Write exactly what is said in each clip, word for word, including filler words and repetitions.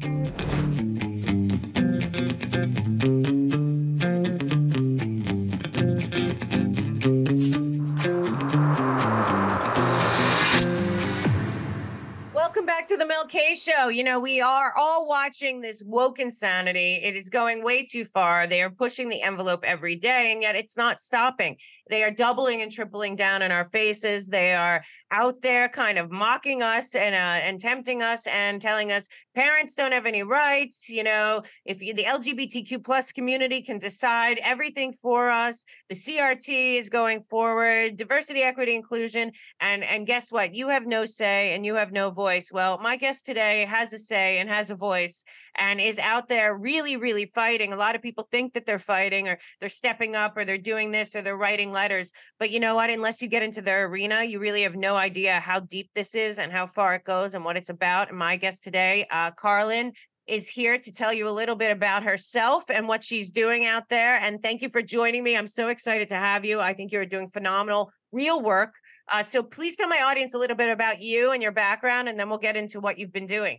Welcome back to the Mel K Show. You know, we are all watching this woke insanity. It is going way too far. They are pushing the envelope every day, and yet it's not stopping. They are doubling and tripling down in our faces. They are out there kind of mocking us and uh, and tempting us and telling us parents don't have any rights. You know, if you, the L G B T Q plus community can decide everything for us, the C R T is going forward, diversity, equity, inclusion. And, and guess what? You have no say and you have no voice. Well, my guest today has a say and has a voice and is out there really, really fighting. A lot of people think that they're fighting or they're stepping up or they're doing this or they're writing letters. But you know what? Unless you get into their arena, you really have no idea how deep this is and how far it goes and what it's about. And my guest today, uh, Carlin, is here to tell you a little bit about herself and what she's doing out there. And thank you for joining me. I'm so excited to have you. I think you're doing phenomenal, real work. Uh, so please tell my audience a little bit about you and your background, and then we'll get into what you've been doing.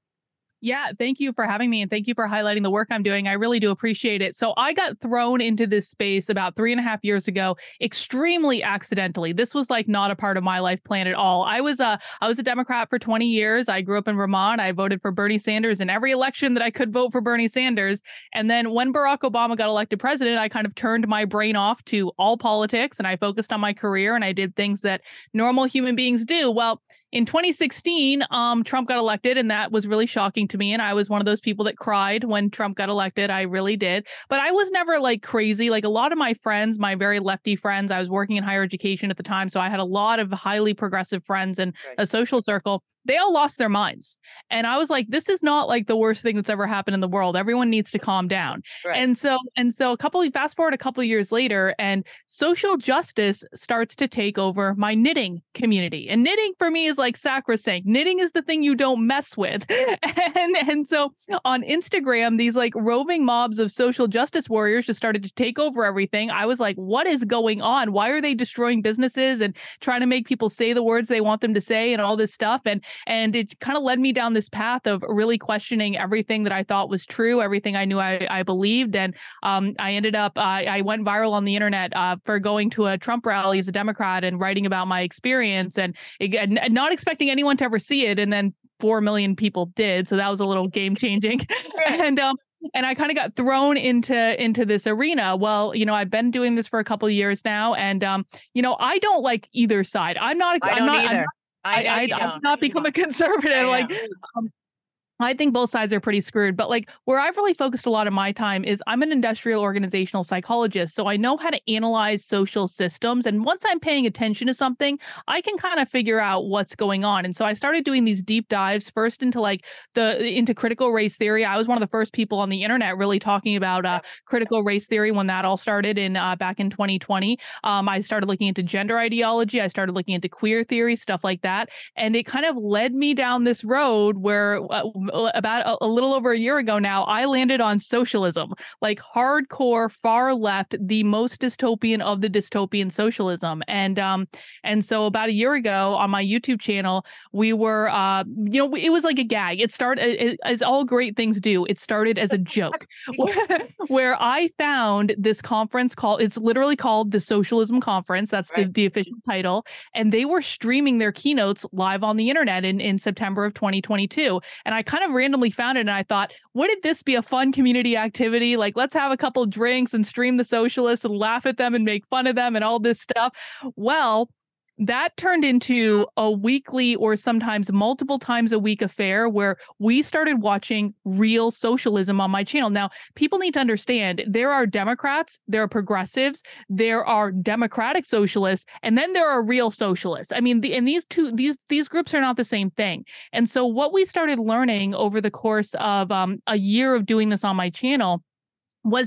Yeah, thank you for having me and thank you for highlighting the work I'm doing. I really do appreciate it. So I got thrown into this space about three and a half years ago, extremely accidentally. This was like not a part of my life plan at all. I was a I was a Democrat for twenty years. I grew up in Vermont. I voted for Bernie Sanders in every election that I could vote for Bernie Sanders. And then when Barack Obama got elected president, I kind of turned my brain off to all politics and I focused on my career and I did things that normal human beings do. Well, in twenty sixteen, um, Trump got elected, and that was really shocking to me. And I was one of those people that cried when Trump got elected. I really did. But I was never like crazy. Like a lot of my friends, my very lefty friends, I was working in higher education at the time. So I had a lot of highly progressive friends and Right. a social circle. They all lost their minds. And I was like, this is not like the worst thing that's ever happened in the world. Everyone needs to calm down. Right. And so, and so a couple of fast forward a couple of years later, and social justice starts to take over my knitting community. And knitting for me is like sacrosanct. Knitting is the thing you don't mess with. and, and so on Instagram, these like roving mobs of social justice warriors just started to take over everything. I was like, what is going on? Why are they destroying businesses and trying to make people say the words they want them to say and all this stuff? And And it kind of led me down this path of really questioning everything that I thought was true, everything I knew I, I believed. And um, I ended up, uh, I went viral on the internet uh, for going to a Trump rally as a Democrat and writing about my experience and it, not expecting anyone to ever see it. And then four million people did. So that was a little game changing. and um, And I kind of got thrown into into this arena. Well, you know, I've been doing this for a couple of years now. And, um, you know, I don't like either side. I'm not, I I'm don't not, either. I'm not I know I, you I, don't. I've not become a conservative. Like, um, I think both sides are pretty screwed. But like where I've really focused a lot of my time is I'm an industrial organizational psychologist. So I know how to analyze social systems. And once I'm paying attention to something, I can kind of figure out what's going on. And so I started doing these deep dives first into like the into critical race theory. I was one of the first people on the internet really talking about uh, critical race theory when that all started in uh, back in twenty twenty. Um, I started looking into gender ideology. I started looking into queer theory, stuff like that. And it kind of led me down this road where uh, about a, a little over a year ago now, I landed on socialism, like hardcore far left, the most dystopian of the dystopian socialism. And um, and so about a year ago on my YouTube channel, we were, uh, you know, it was like a gag. It started as all great things do. It started as a joke, where, where I found this conference called. It's literally called the Socialism Conference. That's the, Right. the official title, and they were streaming their keynotes live on the internet in in September of twenty twenty-two. And I kind of randomly found it and I thought, wouldn't this be a fun community activity? Like, let's have a couple drinks and stream the socialists and laugh at them and make fun of them and all this stuff. Well, that turned into a weekly or sometimes multiple times a week affair where we started watching real socialism on my channel. Now, people need to understand there are Democrats, there are progressives, there are democratic socialists, and then there are real socialists. I mean, the, and these two, these these groups are not the same thing. And so what we started learning over the course of um, a year of doing this on my channel was that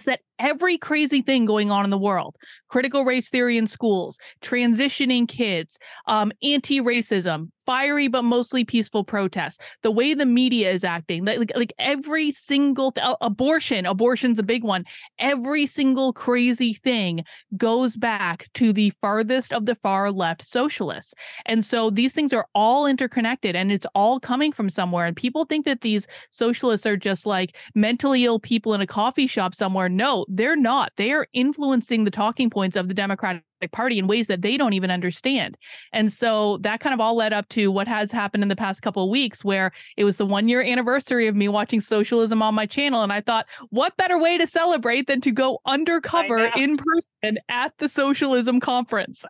every crazy thing going on in the world. Critical race theory in schools, transitioning kids, um, anti-racism, fiery but mostly peaceful protests, the way the media is acting, like, like every single th- abortion, abortion's a big one. Every single crazy thing goes back to the farthest of the far left socialists. And so these things are all interconnected and it's all coming from somewhere. And people think that these socialists are just like mentally ill people in a coffee shop somewhere. No, they're not. They are influencing the talking points of the Democratic Party in ways that they don't even understand. And so that kind of all led up to what has happened in the past couple of weeks, where it was the one year anniversary of me watching socialism on my channel. And I thought, what better way to celebrate than to go undercover in person at the socialism conference?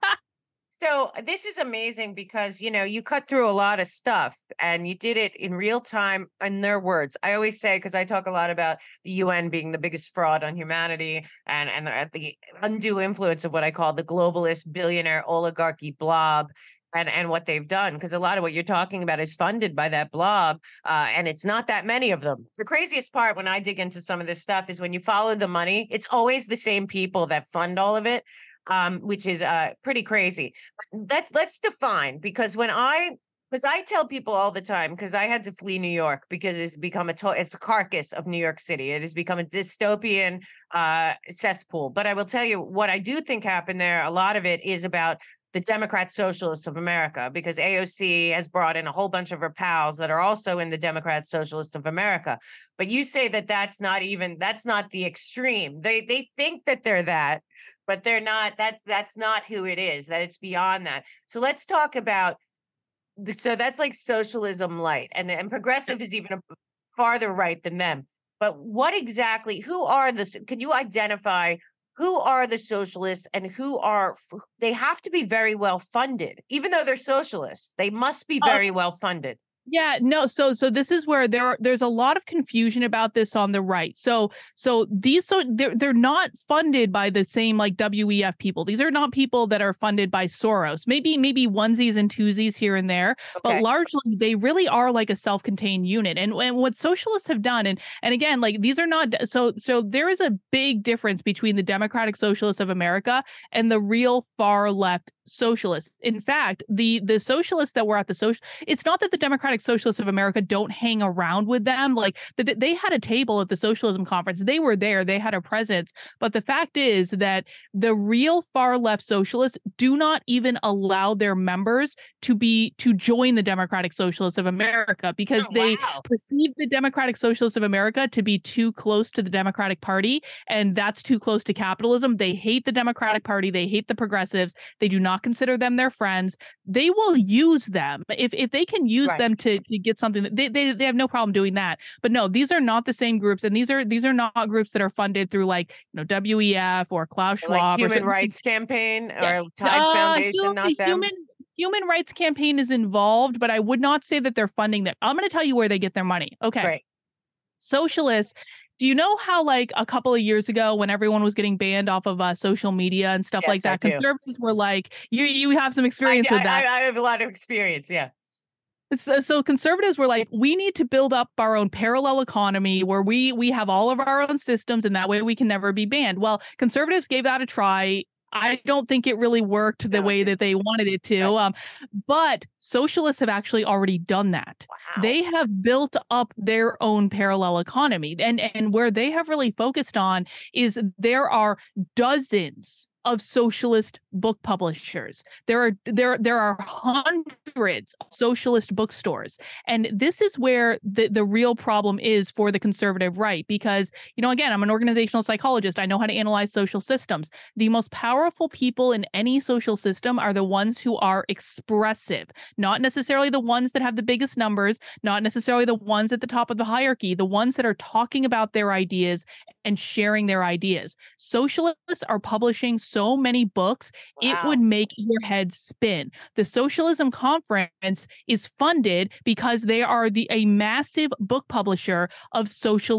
So this is amazing because, you know, you cut through a lot of stuff and you did it in real time in their words. I always say, because I talk a lot about the U N being the biggest fraud on humanity and, and the, the undue influence of what I call the globalist billionaire oligarchy blob and, and what they've done. Because a lot of what you're talking about is funded by that blob. Uh, and it's not that many of them. The craziest part when I dig into some of this stuff is when you follow the money, it's always the same people that fund all of it. Um, which is uh, pretty crazy. Let's let's define, because when I because I tell people all the time, because I had to flee New York because it's become a to- it's a carcass of New York City. It has become a dystopian uh, cesspool. But I will tell you what I do think happened there. A lot of it is about the Democrat Socialists of America, because A O C has brought in a whole bunch of her pals that are also in the Democrat Socialist of America. But you say that that's not even that's not the extreme. They they think that they're that, but they're not. That's that's not who it is. That it's beyond that. So let's talk about. So that's like socialism light, and and progressive is even farther right than them. But what exactly? Who are the? Can you identify? Who are the socialists and who are they have to be very well funded, even though they're socialists. They must be very uh, well funded. Yeah, no. So, so this is where there are, there's a lot of confusion about this on the right. So, so these, so they're, they're not funded by the same like W E F people. These are not people that are funded by Soros, maybe, maybe onesies and twosies here and there, okay. But largely they really are like a self-contained unit. And, and what socialists have done, and, and again, like these are not, so, so there is a big difference between the Democratic Socialists of America and the real far left socialists. In fact, the, the socialists that were at the social, it's not that the Democratic Socialists of America don't hang around with them. Like the, they had a table at the socialism conference. They were there. They had a presence. But the fact is that the real far left socialists do not even allow their members to be to join the Democratic Socialists of America because oh, they wow. perceive the Democratic Socialists of America to be too close to the Democratic Party. And that's too close to capitalism. They hate the Democratic Party. They hate the progressives. They do not consider them their friends. They will use them if, if they can use right. them to To, to get something that they, they they have no problem doing that. But no, these are not the same groups, and these are these are not groups that are funded through like you know W E F or Klaus Schwab, like Human or Rights Campaign or Tides uh, Foundation. Not them. Human Human Rights Campaign is involved, but I would not say that they're funding them. I'm going to tell you where they get their money. Okay, Great. Socialists. Do you know how, like, a couple of years ago, when everyone was getting banned off of uh, social media and stuff yes, like that, conservatives were like, "You, you have some experience I, with that." I, I have a lot of experience. Yeah. So, so conservatives were like, we need to build up our own parallel economy where we we have all of our own systems, and that way we can never be banned. Well, conservatives gave that a try. I don't think it really worked the no, way that they wanted it to. Right. Um, but socialists have actually already done that. Wow. They have built up their own parallel economy. And, and where they have really focused on is there are dozens of socialist book publishers. There are there there are hundreds of socialist bookstores. And this is where the, the real problem is for the conservative right. Because, you know, again, I'm an organizational psychologist. I know how to analyze social systems. The most powerful people in any social system are the ones who are expressive, not necessarily the ones that have the biggest numbers, not necessarily the ones at the top of the hierarchy, the ones that are talking about their ideas and sharing their ideas. Socialists are publishing so many books, wow. It would make your head spin. The Socialism Conference is funded because they are the a massive book publisher of socialist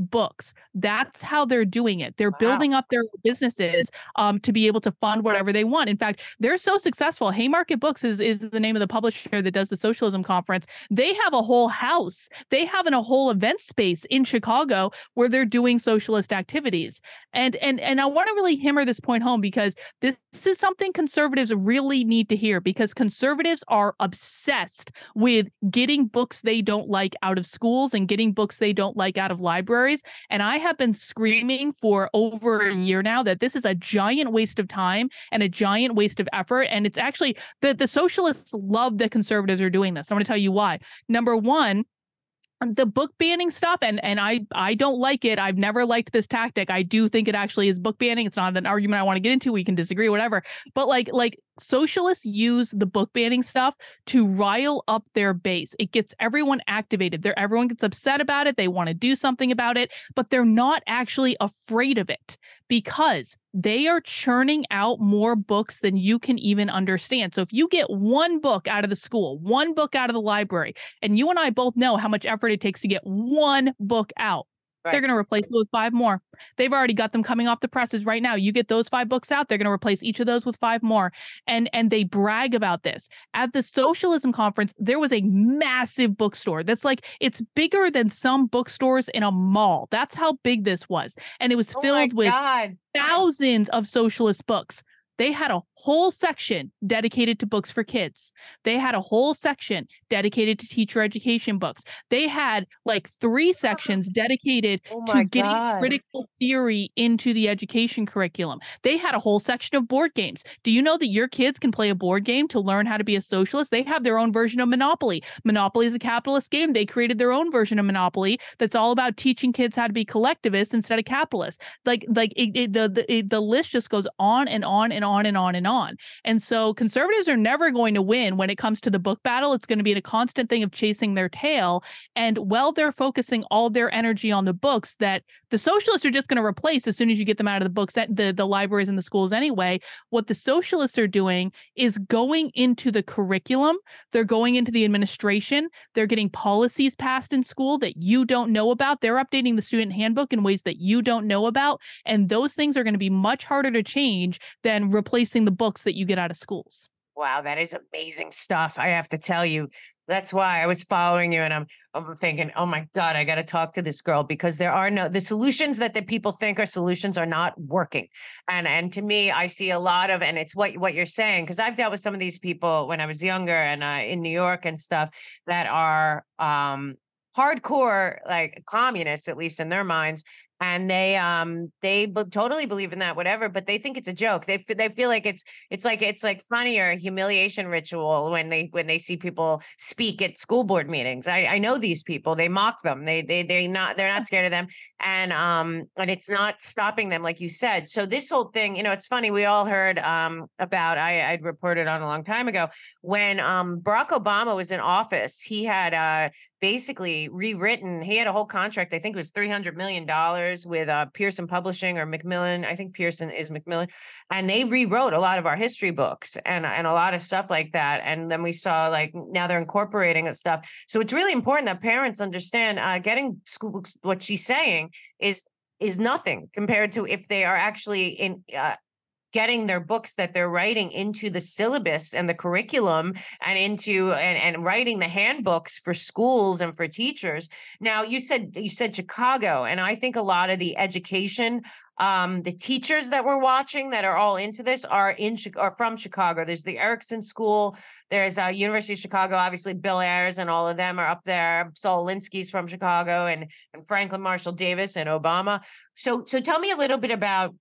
books. That's how they're doing it. They're Wow. building up their businesses um, to be able to fund whatever they want. In fact, they're so successful. Haymarket Books is, is the name of the publisher that does the socialism conference. They have a whole house. They have in a whole event space in Chicago where they're doing socialist activities. And and and I want to really hammer this point home because this, this is something conservatives really need to hear, because conservatives are obsessed with getting books they don't like out of schools and getting books they don't like out of libraries. And I have been screaming for over a year now that this is a giant waste of time and a giant waste of effort. And it's actually the, the socialists love that conservatives are doing this. I'm going to tell you why. Number one, the book banning stuff, and and I I don't like it. I've never liked this tactic. I do think it actually is book banning. It's not an argument I want to get into. We can disagree, whatever. But like like socialists use the book banning stuff to rile up their base. It gets everyone activated. They're, everyone gets upset about it. They want to do something about it, but they're not actually afraid of it because they are churning out more books than you can even understand. So if you get one book out of the school, one book out of the library, and you and I both know how much effort it takes to get one book out, right, they're going to replace it with five more. They've already got them coming off the presses right now. You get those five books out, they're going to replace each of those with five more. And and they brag about this. At the socialism conference, there was a massive bookstore that's like, it's bigger than some bookstores in a mall. That's how big this was. And it was Oh filled my with God. thousands of socialist books. They had a whole section dedicated to books for kids. They had a whole section dedicated to teacher education books. They had like three sections dedicated Oh to my getting God. critical theory into the education curriculum. They had a whole section of board games. Do you know that your kids can play a board game to learn how to be a socialist? They have their own version of Monopoly. Monopoly is a capitalist game. They created their own version of Monopoly that's all about teaching kids how to be collectivists instead of capitalists. Like, like it, it, the, the, it, the list just goes on and on and on. on and on and on. And so conservatives are never going to win when it comes to the book battle. It's going to be a constant thing of chasing their tail. And while they're focusing all their energy on the books that the socialists are just going to replace as soon as you get them out of the books, the, the libraries and the schools anyway, what the socialists are doing is going into the curriculum. They're going into the administration. They're getting policies passed in school that you don't know about. They're updating the student handbook in ways that you don't know about. And those things are going to be much harder to change than replacing the books that you get out of schools. Wow, that is amazing stuff. I have to tell you, that's why I was following you, and I'm I'm thinking, oh my God, I got to talk to this girl, because there are no the solutions that the people think are solutions are not working. And and to me, I see a lot of, and it's what what you're saying, because I've dealt with some of these people when I was younger and uh, in New York and stuff that are um, hardcore, like communists, at least in their minds. And they um they b- totally believe in that, whatever, but they think it's a joke. They f- they feel like it's it's like it's like funny or a humiliation ritual when they when they see people speak at school board meetings. I, I know these people. They mock them. They they they not they're not scared of them, and um and it's not stopping them, like you said. So this whole thing, you know, it's funny. We all heard um about I I'd reported on a long time ago when um Barack Obama was in office. He had uh basically rewritten. He had a whole contract. I think it was three hundred million dollars with uh, Pearson Publishing or Macmillan. I think Pearson is Macmillan. And they rewrote a lot of our history books and, and a lot of stuff like that. And then we saw like now they're incorporating that stuff. So it's really important that parents understand uh, getting school books. What she's saying is is nothing compared to if they are actually in uh, getting their books that they're writing into the syllabus and the curriculum and into and, and writing the handbooks for schools and for teachers. Now you said you said Chicago, and I think a lot of the education, um, the teachers that we're watching that are all into this are in are from Chicago. There's the Erickson School. There's uh, University of Chicago. Obviously, Bill Ayers and all of them are up there. Saul Alinsky's from Chicago, and and Franklin Marshall Davis and Obama. So so tell me a little bit about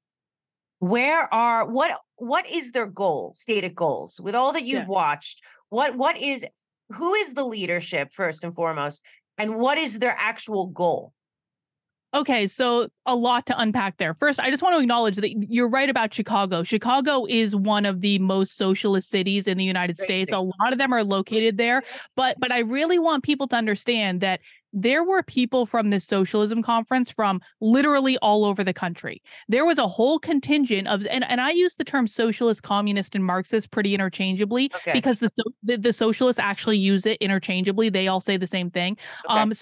where are what what is their goal, stated goals, with all that you've Yeah. watched? What what is who is the leadership first and foremost, and what is their actual goal? Okay, so a lot to unpack there. First, I just want to acknowledge that you're right about Chicago. Chicago is one of the most socialist cities in the United States. Crazy. A lot of them are located there, but but I really want people to understand that there were people from this socialism conference from literally all over the country. There was a whole contingent of, and, and I use the term socialist, communist, and Marxist pretty interchangeably Okay. because the, so- the the socialists actually use it interchangeably. They all say the same thing. Okay. Um, so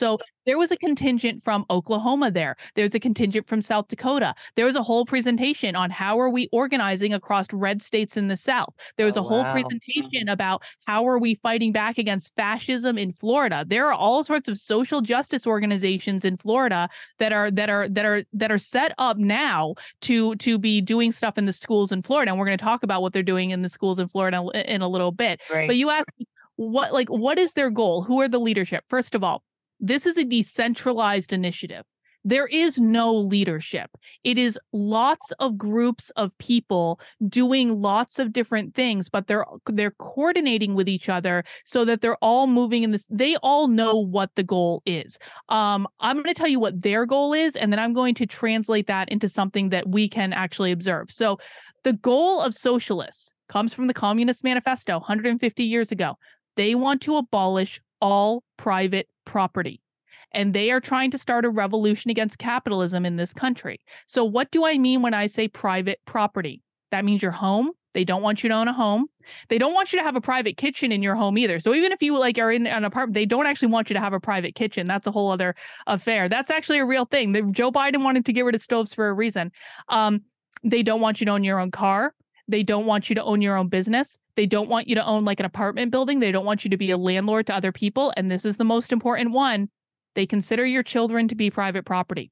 there was a contingent from Oklahoma there. There's a contingent from South Dakota. There was a whole presentation on how are we organizing across red states in the South. There was Oh, a whole wow. presentation about how are we fighting back against fascism in Florida. There are all sorts of social justice organizations in Florida that are that are that are that are set up now to to be doing stuff in the schools in Florida. And we're going to talk about what they're doing in the schools in Florida in a little bit. Right. But you asked what like what is their goal? Who are the leadership? First of all, this is a decentralized initiative. There is no leadership. It is lots of groups of people doing lots of different things, but they're they're coordinating with each other so that they're all moving in this. They all know what the goal is. Um, I'm going to tell you what their goal is, and then I'm going to translate that into something that we can actually observe. So the goal of socialists comes from the Communist Manifesto one hundred fifty years ago. They want to abolish all private property. And they are trying to start a revolution against capitalism in this country. So what do I mean when I say private property? That means your home. They don't want you to own a home. They don't want you to have a private kitchen in your home either. So even if you like are in an apartment, they don't actually want you to have a private kitchen. That's a whole other affair. That's actually a real thing. The, Joe Biden wanted to get rid of stoves for a reason. Um, they don't want you to own your own car. They don't want you to own your own business. They don't want you to own like an apartment building. They don't want you to be a landlord to other people. And this is the most important one. They consider your children to be private property.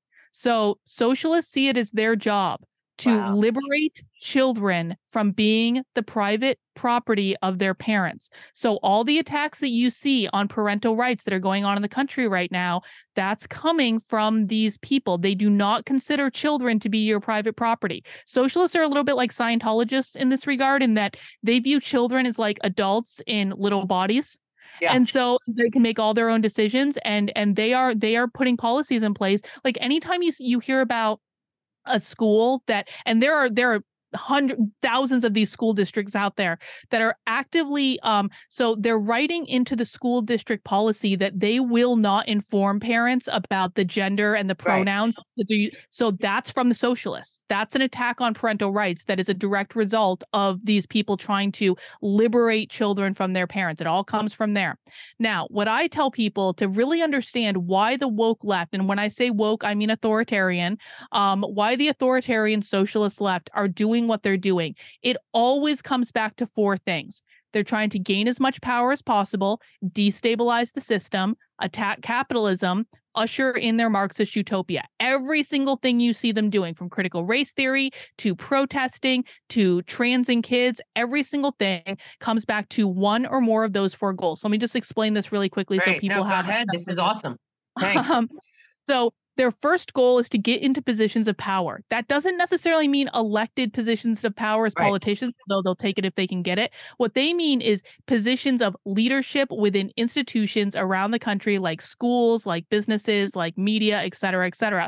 So socialists see it as their job to Wow. liberate children from being the private property of their parents. So all the attacks that you see on parental rights that are going on in the country right now, that's coming from these people. They do not consider children to be your private property. Socialists are a little bit like Scientologists in this regard, in that they view children as like adults in little bodies. Yeah. And so they can make all their own decisions, and and they are they are putting policies in place. Like anytime you you hear about a school that, and there are there are hundreds, thousands of these school districts out there that are actively, um, so they're writing into the school district policy that they will not inform parents about the gender and the pronouns. Right. So that's from the socialists. That's an attack on parental rights that is a direct result of these people trying to liberate children from their parents. It all comes from there. Now, what I tell people to really understand why the woke left, and when I say woke, I mean authoritarian, um, why the authoritarian socialist left are doing what they're doing. It always comes back to four things. They're trying to gain as much power as possible, destabilize the system, attack capitalism, usher in their Marxist utopia. Every single thing you see them doing, from critical race theory to protesting to transing kids, every single thing comes back to one or more of those four goals. Let me just explain this really quickly. Right. So people no, have. Go ahead. This is awesome. Thanks. Um, so their first goal is to get into positions of power. That doesn't necessarily mean elected positions of power as right. politicians, though they'll take it if they can get it. What they mean is positions of leadership within institutions around the country, like schools, like businesses, like media, et cetera, et cetera.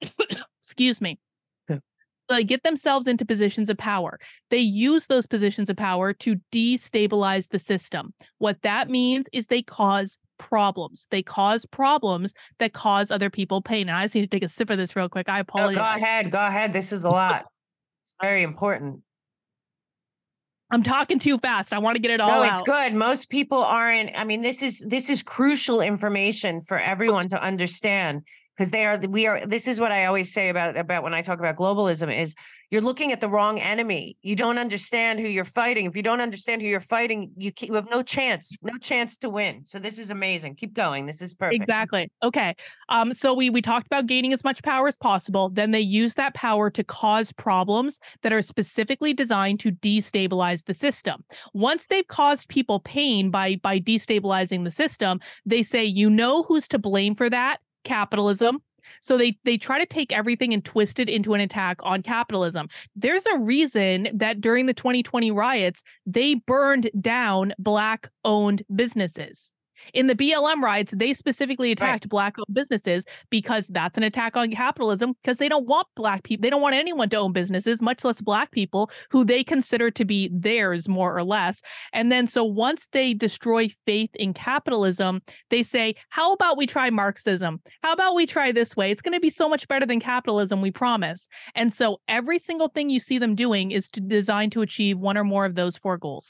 Excuse me. They get themselves into positions of power. They use those positions of power to destabilize the system. What that means is they cause problems. They cause problems that cause other people pain. And I just need to take a sip of this real quick. I apologize. No, go ahead. Go ahead. This is a lot. It's very important. I'm talking too fast. I want to get it all out. No, it's good. Most people aren't. I mean, this is this is crucial information for everyone to understand. Because they are, we are, this is what I always say about, about when I talk about globalism is you're looking at the wrong enemy. You don't understand who you're fighting. If you don't understand who you're fighting, you, you have no chance, no chance to win. So this is amazing. Keep going. This is perfect. Exactly. Okay. Um, so we, we talked about gaining as much power as possible. Then they use that power to cause problems that are specifically designed to destabilize the system. Once they've caused people pain by, by destabilizing the system, they say, you know who's to blame for that? Capitalism. So they they try to take everything and twist it into an attack on capitalism. There's a reason that during the twenty twenty riots, they burned down Black-owned businesses. In the B L M riots, they specifically attacked right. Black-owned businesses because that's an attack on capitalism, because they don't want Black people. They don't want anyone to own businesses, much less Black people who they consider to be theirs, more or less. And then so once they destroy faith in capitalism, they say, how about we try Marxism? How about we try this way? It's going to be so much better than capitalism, we promise. And so every single thing you see them doing is to, designed to achieve one or more of those four goals.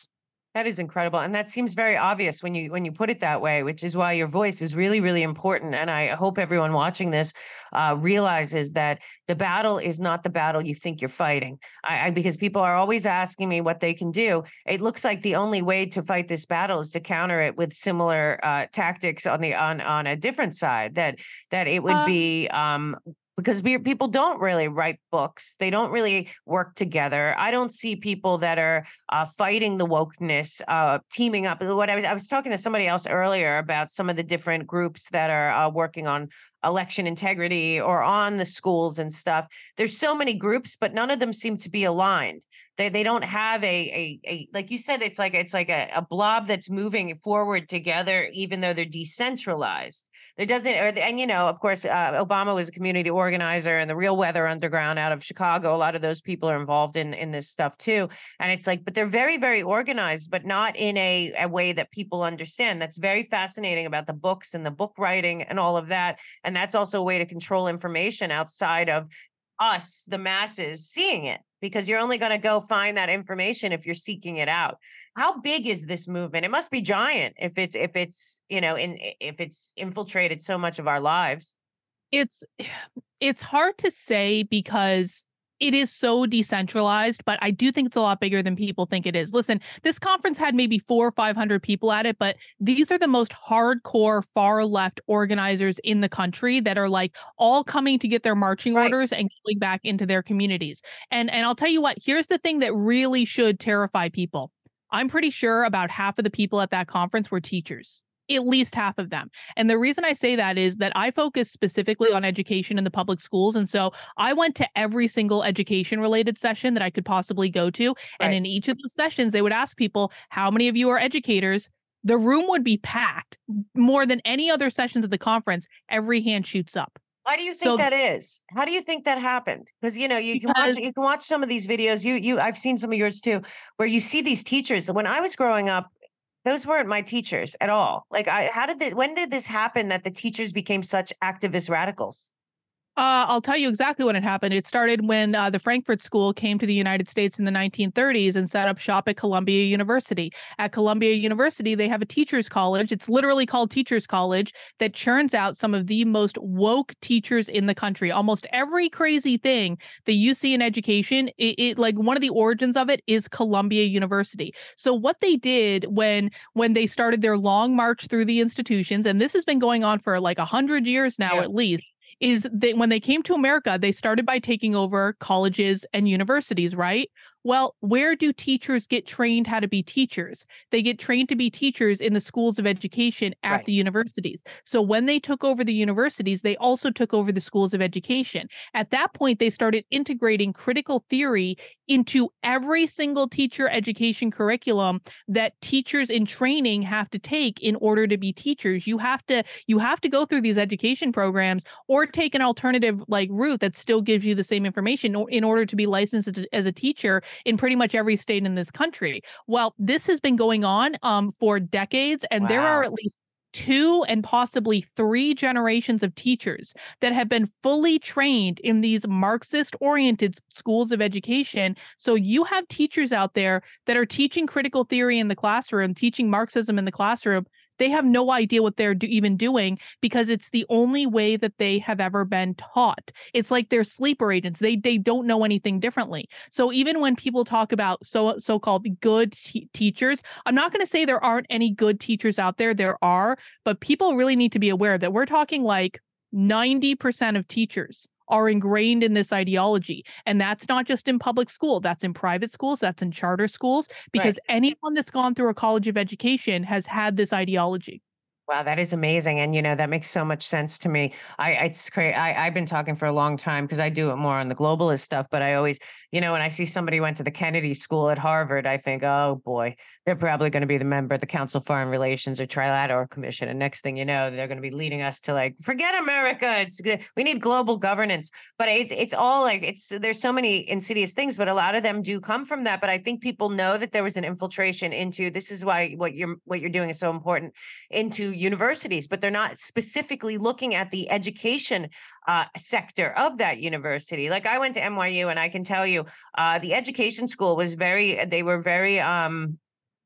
That is incredible, and that seems very obvious when you when you put it that way, which is why your voice is really, really important. And I hope everyone watching this uh, realizes that the battle is not the battle you think you're fighting. I, I because people are always asking me what they can do. It looks like the only way to fight this battle is to counter it with similar uh, tactics on the on on a different side. That that it would Uh, be um, because we, people don't really write books. They don't really work together. I don't see people that are uh, fighting the wokeness, uh, teaming up. What I was, I was talking to somebody else earlier about some of the different groups that are uh, working on election integrity or on the schools and stuff. There's so many groups, but none of them seem to be aligned. They they don't have a a, a like you said, it's like it's like a, a blob that's moving forward together, even though they're decentralized. There doesn't, or, and you know, of course, uh, Obama was a community organizer, and the Real Weather Underground out of Chicago. A lot of those people are involved in in this stuff too. And it's like, but they're very, very organized, but not in a, a way that people understand. That's very fascinating about the books and the book writing and all of that. And that's also a way to control information outside of us, the masses, seeing it, because you're only going to go find that information if you're seeking it out. How big is this movement? It must be giant if it's if it's, you know, in if it's infiltrated so much of our lives. it's it's hard to say because it is so decentralized, but I do think it's a lot bigger than people think it is. Listen, this conference had maybe four or five hundred people at it, but these are the most hardcore far left organizers in the country that are like all coming to get their marching Right. orders and going back into their communities. And and I'll tell you what, here's the thing that really should terrify people. I'm pretty sure about half of the people at that conference were teachers. At least half of them. And the reason I say that is that I focus specifically on education in the public schools. And so I went to every single education related session that I could possibly go to. And Right. in each of those sessions, they would ask people, how many of you are educators? The room would be packed more than any other sessions of the conference. Every hand shoots up. Why do you think So that is? How do you think that happened? Because you know, you can watch because you can watch some of these videos. You you I've seen some of yours too, where you see these teachers. When I was growing up, those weren't my teachers at all. Like I how did this when did this happen that the teachers became such activist radicals? Uh, I'll tell you exactly when it happened. It started when uh, the Frankfurt School came to the United States in the nineteen thirties and set up shop at Columbia University. At Columbia University, they have a teachers college. It's literally called Teachers College that churns out some of the most woke teachers in the country. Almost every crazy thing that you see in education, it, it like one of the origins of it is Columbia University. So what they did when when they started their long march through the institutions, and this has been going on for like a hundred years now Yeah. at least, is that when they came to America, they started by taking over colleges and universities, right? Well, where do teachers get trained how to be teachers? They get trained to be teachers in the schools of education at Right. the universities. So when they took over the universities, they also took over the schools of education. At that point, they started integrating critical theory into every single teacher education curriculum that teachers in training have to take in order to be teachers. You have to you have to go through these education programs or take an alternative like route that still gives you the same information in order to be licensed as a, as a teacher in pretty much every state in this country. Well, this has been going on um, for decades, and there are Wow. at least two and possibly three generations of teachers that have been fully trained in these Marxist oriented schools of education. So you have teachers out there that are teaching critical theory in the classroom, teaching Marxism in the classroom. They have no idea what they're do- even doing because it's the only way that they have ever been taught. It's like they're sleeper agents. They they don't know anything differently. So even when people talk about so so-called good te- teachers, I'm not going to say there aren't any good teachers out there. There are, but people really need to be aware that we're talking like ninety percent of teachers are ingrained in this ideology. And that's not just in public school, that's in private schools, that's in charter schools, Right. because anyone that's gone through a college of education has had this ideology. Wow, that is amazing, and you know that makes so much sense to me. I it's great. I I've been talking for a long time because I do it more on the globalist stuff. But I always, you know, when I see somebody went to the Kennedy School at Harvard, I think, oh boy, they're probably going to be the member of the Council of Foreign Relations or Trilateral Commission, and next thing you know, they're going to be leading us to like forget America. It's good. We need global governance. But it's it's all like it's there's so many insidious things, but a lot of them do come from that. But I think people know that there was an infiltration into this is why what you're what you're doing is so important into universities, but they're not specifically looking at the education uh, sector of that university. Like I went to N Y U, and I can tell you, uh, the education school was very. They were very. Um,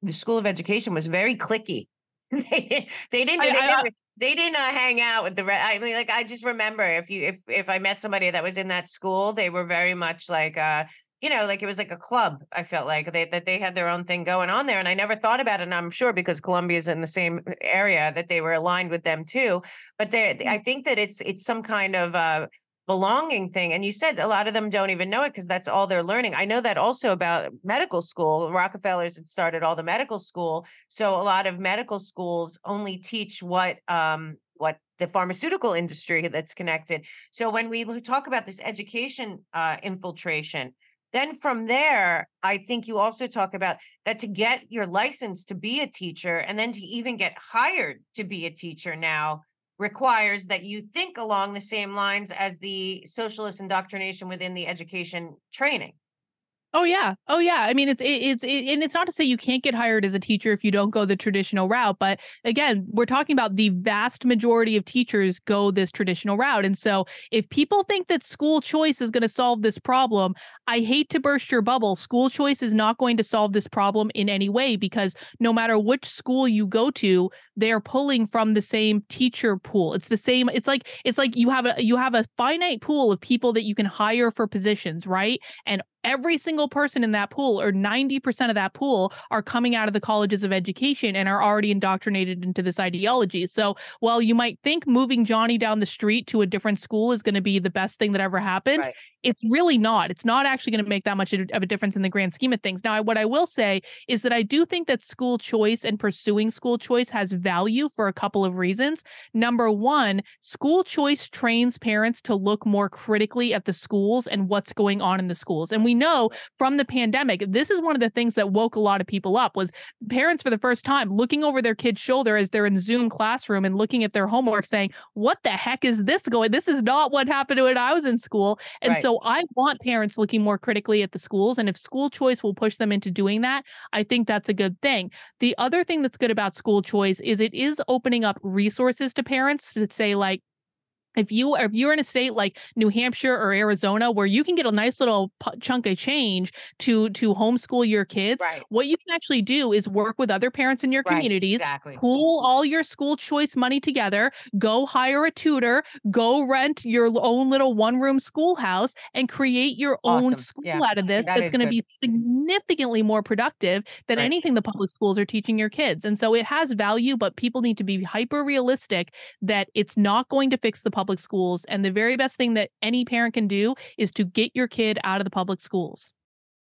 the School of Education was very cliquey. they, they didn't. I, They I, I didn't. They didn't uh, hang out with the. Re- I mean, like I just remember if you if if I met somebody that was in that school, they were very much like uh you know like it was like a club. I felt like they that they had their own thing going on there, and I never thought about it. And I'm sure because Columbia is in the same area that they were aligned with them too. But they, I think that it's it's some kind of uh belonging thing. And you said a lot of them don't even know it because that's all they're learning. I know that also about medical school. Rockefellers had started all the medical school. So a lot of medical schools only teach what um what the pharmaceutical industry that's connected. So when we lo- talk about this education uh, infiltration, then from there, I think you also talk about that to get your license to be a teacher and then to even get hired to be a teacher now requires that you think along the same lines as the socialist indoctrination within the education training. Oh yeah. Oh yeah. I mean, it's it, it's it, and it's not to say you can't get hired as a teacher if you don't go the traditional route, but again, we're talking about the vast majority of teachers go this traditional route. And so, if people think that school choice is going to solve this problem, I hate to burst your bubble. School choice is not going to solve this problem in any way because no matter which school you go to, they are pulling from the same teacher pool. It's the same. It's like it's like you have a you have a finite pool of people that you can hire for positions, right? And every single person in that pool, or ninety percent of that pool, are coming out of the colleges of education and are already indoctrinated into this ideology. So while you might think moving Johnny down the street to a different school is going to be the best thing that ever happened, Right. it's really not. It's not actually going to make that much of a difference in the grand scheme of things. Now, what I will say is that I do think that school choice and pursuing school choice has value for a couple of reasons. Number one, school choice trains parents to look more critically at the schools and what's going on in the schools. And we know from the pandemic, this is one of the things that woke a lot of people up was parents for the first time looking over their kid's shoulder as they're in Zoom classroom and looking at their homework saying, what the heck is this going? This is not what happened when I was in school. And Right. so I want parents looking more critically at the schools. And if school choice will push them into doing that, I think that's a good thing. The other thing that's good about school choice is it is opening up resources to parents to say, like, if you if you're in a state like New Hampshire or Arizona where you can get a nice little p- chunk of change to to homeschool your kids, Right. what you can actually do is work with other parents in your Right. communities, Exactly. pool all your school choice money together, go hire a tutor, go rent your l- own little one room schoolhouse, and create your own Awesome. school Yeah. out of this. That That's is going to good. be significantly more productive than Right. anything the public schools are teaching your kids. And so it has value, but people need to be hyper realistic that it's not going to fix the public schools. And the very best thing that any parent can do is to get your kid out of the public schools.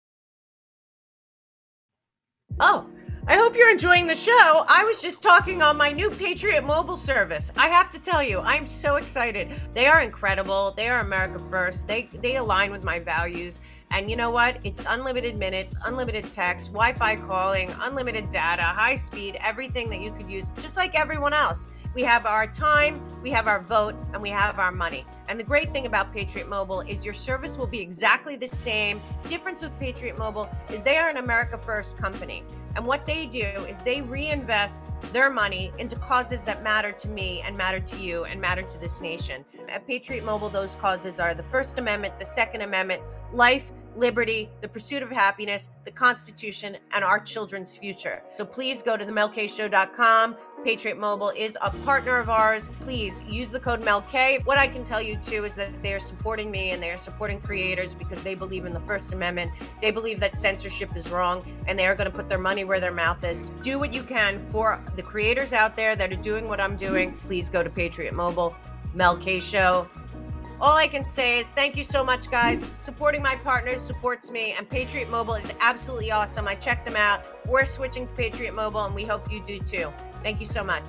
Oh, I hope you're enjoying the show. I was just talking on my new Patriot mobile service. I have to tell you, I'm so excited. They are incredible. They are America first. They they align with my values. And you know what? It's unlimited minutes, unlimited text, Wi-Fi calling, unlimited data, high speed, everything that you could use, just like everyone else. We have our time, we have our vote, and we have our money. And the great thing about Patriot Mobile is your service will be exactly the same. Difference with Patriot Mobile is they are an America First company. And what they do is they reinvest their money into causes that matter to me and matter to you and matter to this nation. At Patriot Mobile, those causes are the First Amendment, the Second Amendment, life, liberty, the pursuit of happiness, the Constitution, and our children's future. So please go to the mel k show dot com. Patriot Mobile is a partner of ours. Please use the code MELK. What I can tell you too is that they are supporting me and they are supporting creators because they believe in the First Amendment. They believe that censorship is wrong and they are going to put their money where their mouth is. Do what you can for the creators out there that are doing what I'm doing. Please go to Patriot Mobile, Mel K Show. All I can say is thank you so much, guys. Supporting my partners supports me, and Patriot Mobile is absolutely awesome. I checked them out. We're switching to Patriot Mobile, and we hope you do too. Thank you so much.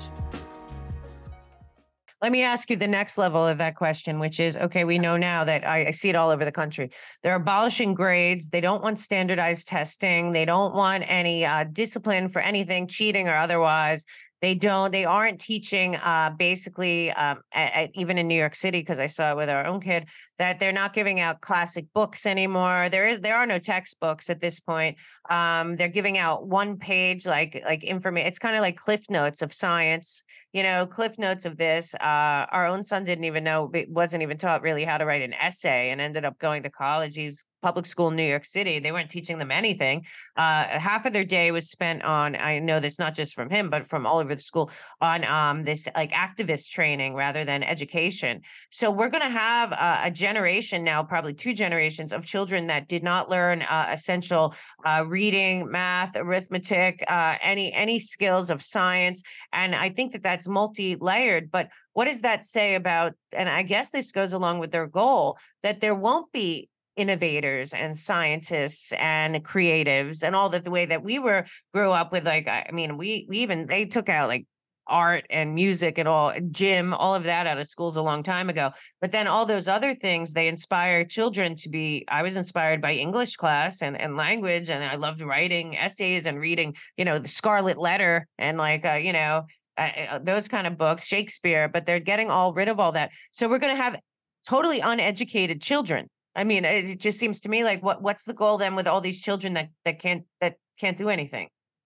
Let me ask you the next level of that question, which is, okay, we know now that I, I see it all over the country. They're abolishing grades. They don't want standardized testing. They don't want any uh, discipline for anything, cheating or otherwise. They don't, they aren't teaching uh, basically, um, at, at, even in New York City, because I saw it with our own kid, that they're not giving out classic books anymore. There is, there are no textbooks at this point. Um, they're giving out one page, like, like information. It's kind of like Cliff Notes of science. you know, cliff notes of this. Uh, our own son didn't even know, wasn't even taught really how to write an essay, and ended up going to college. He's public school in New York City. They weren't teaching them anything. Uh, half of their day was spent on, I know this not just from him, but from all over the school, on um, this like activist training rather than education. So we're going to have a, a generation now, probably two generations of children that did not learn uh, essential uh, reading, math, arithmetic, uh, any any skills of science. And I think that that's multi-layered. But what does that say about, and I guess this goes along with their goal, that there won't be innovators and scientists and creatives and all that, the way that we were grew up with. Like, I mean, we we even they took out like art and music and all, gym, all of that out of schools a long time ago. But then all those other things, they inspire children to be, I was inspired by English class and, and language. And I loved writing essays and reading, you know, the Scarlet Letter and like, uh, you know, uh, uh, those kind of books, Shakespeare, but they're getting all rid of all that. So we're going to have totally uneducated children. I mean, it just seems to me like what what's the goal then with all these children that that can't that can't do anything?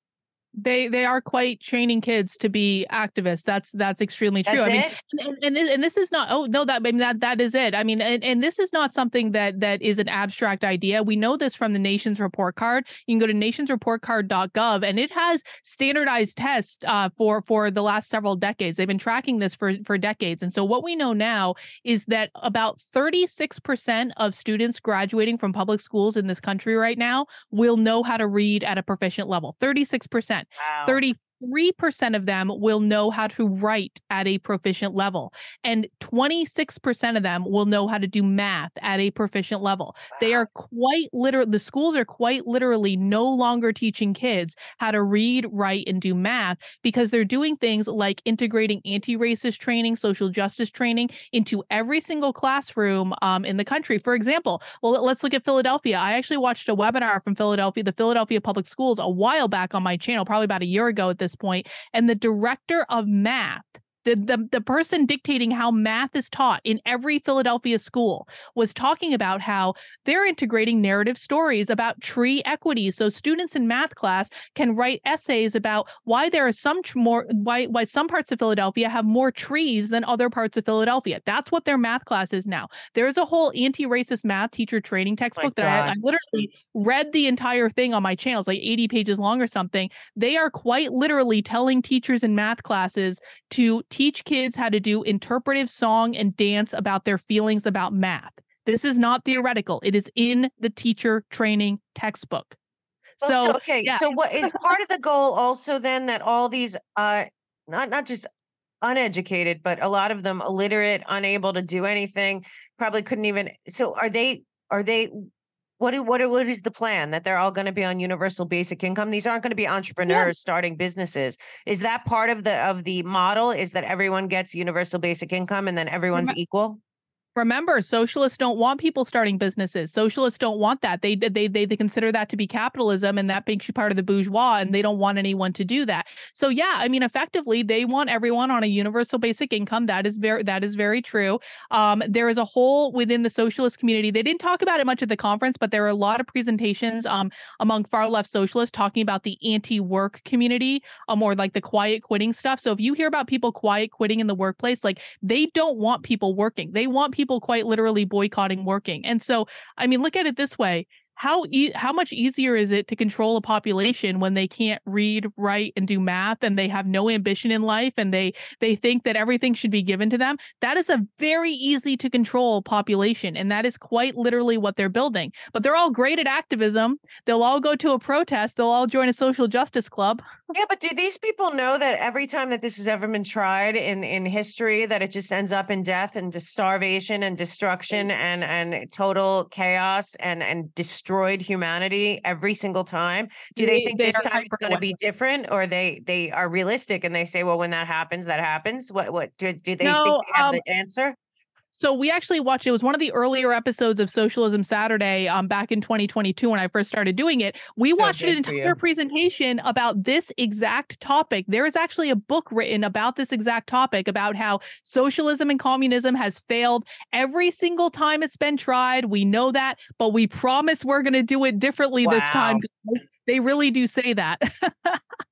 They they are quite training kids to be activists. That's that's extremely true. That's I mean, it? and, and and this is not. Oh no, that I mean that that is it. I mean, and, and this is not something that that is an abstract idea. We know this from the Nation's Report Card. You can go to nations report card dot gov, and it has standardized tests uh, for for the last several decades. They've been tracking this for for decades. And so what we know now is that about thirty-six percent of students graduating from public schools in this country right now will know how to read at a proficient level. thirty-six percent. Wow. thirty-three percent of them will know how to write at a proficient level, and twenty-six percent of them will know how to do math at a proficient level. Wow. They are quite literally, the schools are quite literally no longer teaching kids how to read, write, and do math, because they're doing things like integrating anti-racist training, social justice training into every single classroom um, in the country. For example, well, let's look at Philadelphia. I actually watched a webinar from Philadelphia, the Philadelphia Public Schools, a while back on my channel, probably about a year ago at this point, and the director of math, the, the the person dictating how math is taught in every Philadelphia school, was talking about how they're integrating narrative stories about tree equity. So students in math class can write essays about why there are some tr- more why why some parts of Philadelphia have more trees than other parts of Philadelphia. That's what their math class is now. There's a whole anti-racist math teacher training textbook that I, I literally read the entire thing on my channel. It's like eighty pages long or something. They are quite literally telling teachers in math classes to teach kids how to do interpretive song and dance about their feelings about math. This is not theoretical. It is in the teacher training textbook. Well, so, so okay, yeah. so what is part of the goal also then, that all these uh not not just uneducated, but a lot of them illiterate, unable to do anything, probably couldn't even, so are they are they what do, what, what is the plan, that they're all going to be on universal basic income? These aren't going to be entrepreneurs yeah. starting businesses. Is that part of the of the model, is that everyone gets universal basic income and then everyone's Remember, equal? Remember, socialists don't want people starting businesses. Socialists don't want that. They they they they consider that to be capitalism, and that makes you part of the bourgeois, and they don't want anyone to do that. So yeah, I mean, effectively, they want everyone on a universal basic income. That is very that is very true. Um, there is a whole within the socialist community. They didn't talk about it much at the conference, but there are a lot of presentations um, among far left socialists talking about the anti-work community, um, or like the quiet quitting stuff. So if you hear about people quiet quitting in the workplace, like, they don't want people working. They want people People quite literally boycotting working. And so, I mean, look at it this way. How e- how much easier is it to control a population when they can't read, write, and do math, and they have no ambition in life, and they they think that everything should be given to them? That is a very easy to control population, and that is quite literally what they're building. But they're all great at activism. They'll all go to a protest. They'll all join a social justice club. Yeah, but do these people know that every time that this has ever been tried in in history, that it just ends up in death and just starvation and destruction and and total chaos and and destruction? Destroyed humanity every single time? Do they, they think they this time it's going to be different, or they they are realistic and they say, well, when that happens, that happens? What what do, do they no, think they have um, the answer? So we actually watched, it was one of the earlier episodes of Socialism Saturday um, back in twenty twenty-two when I first started doing it. We so watched an entire presentation about this exact topic. There is actually a book written about this exact topic, about how socialism and communism has failed every single time it's been tried. We know that, but we promise we're going to do it differently wow. this time. They really do say that.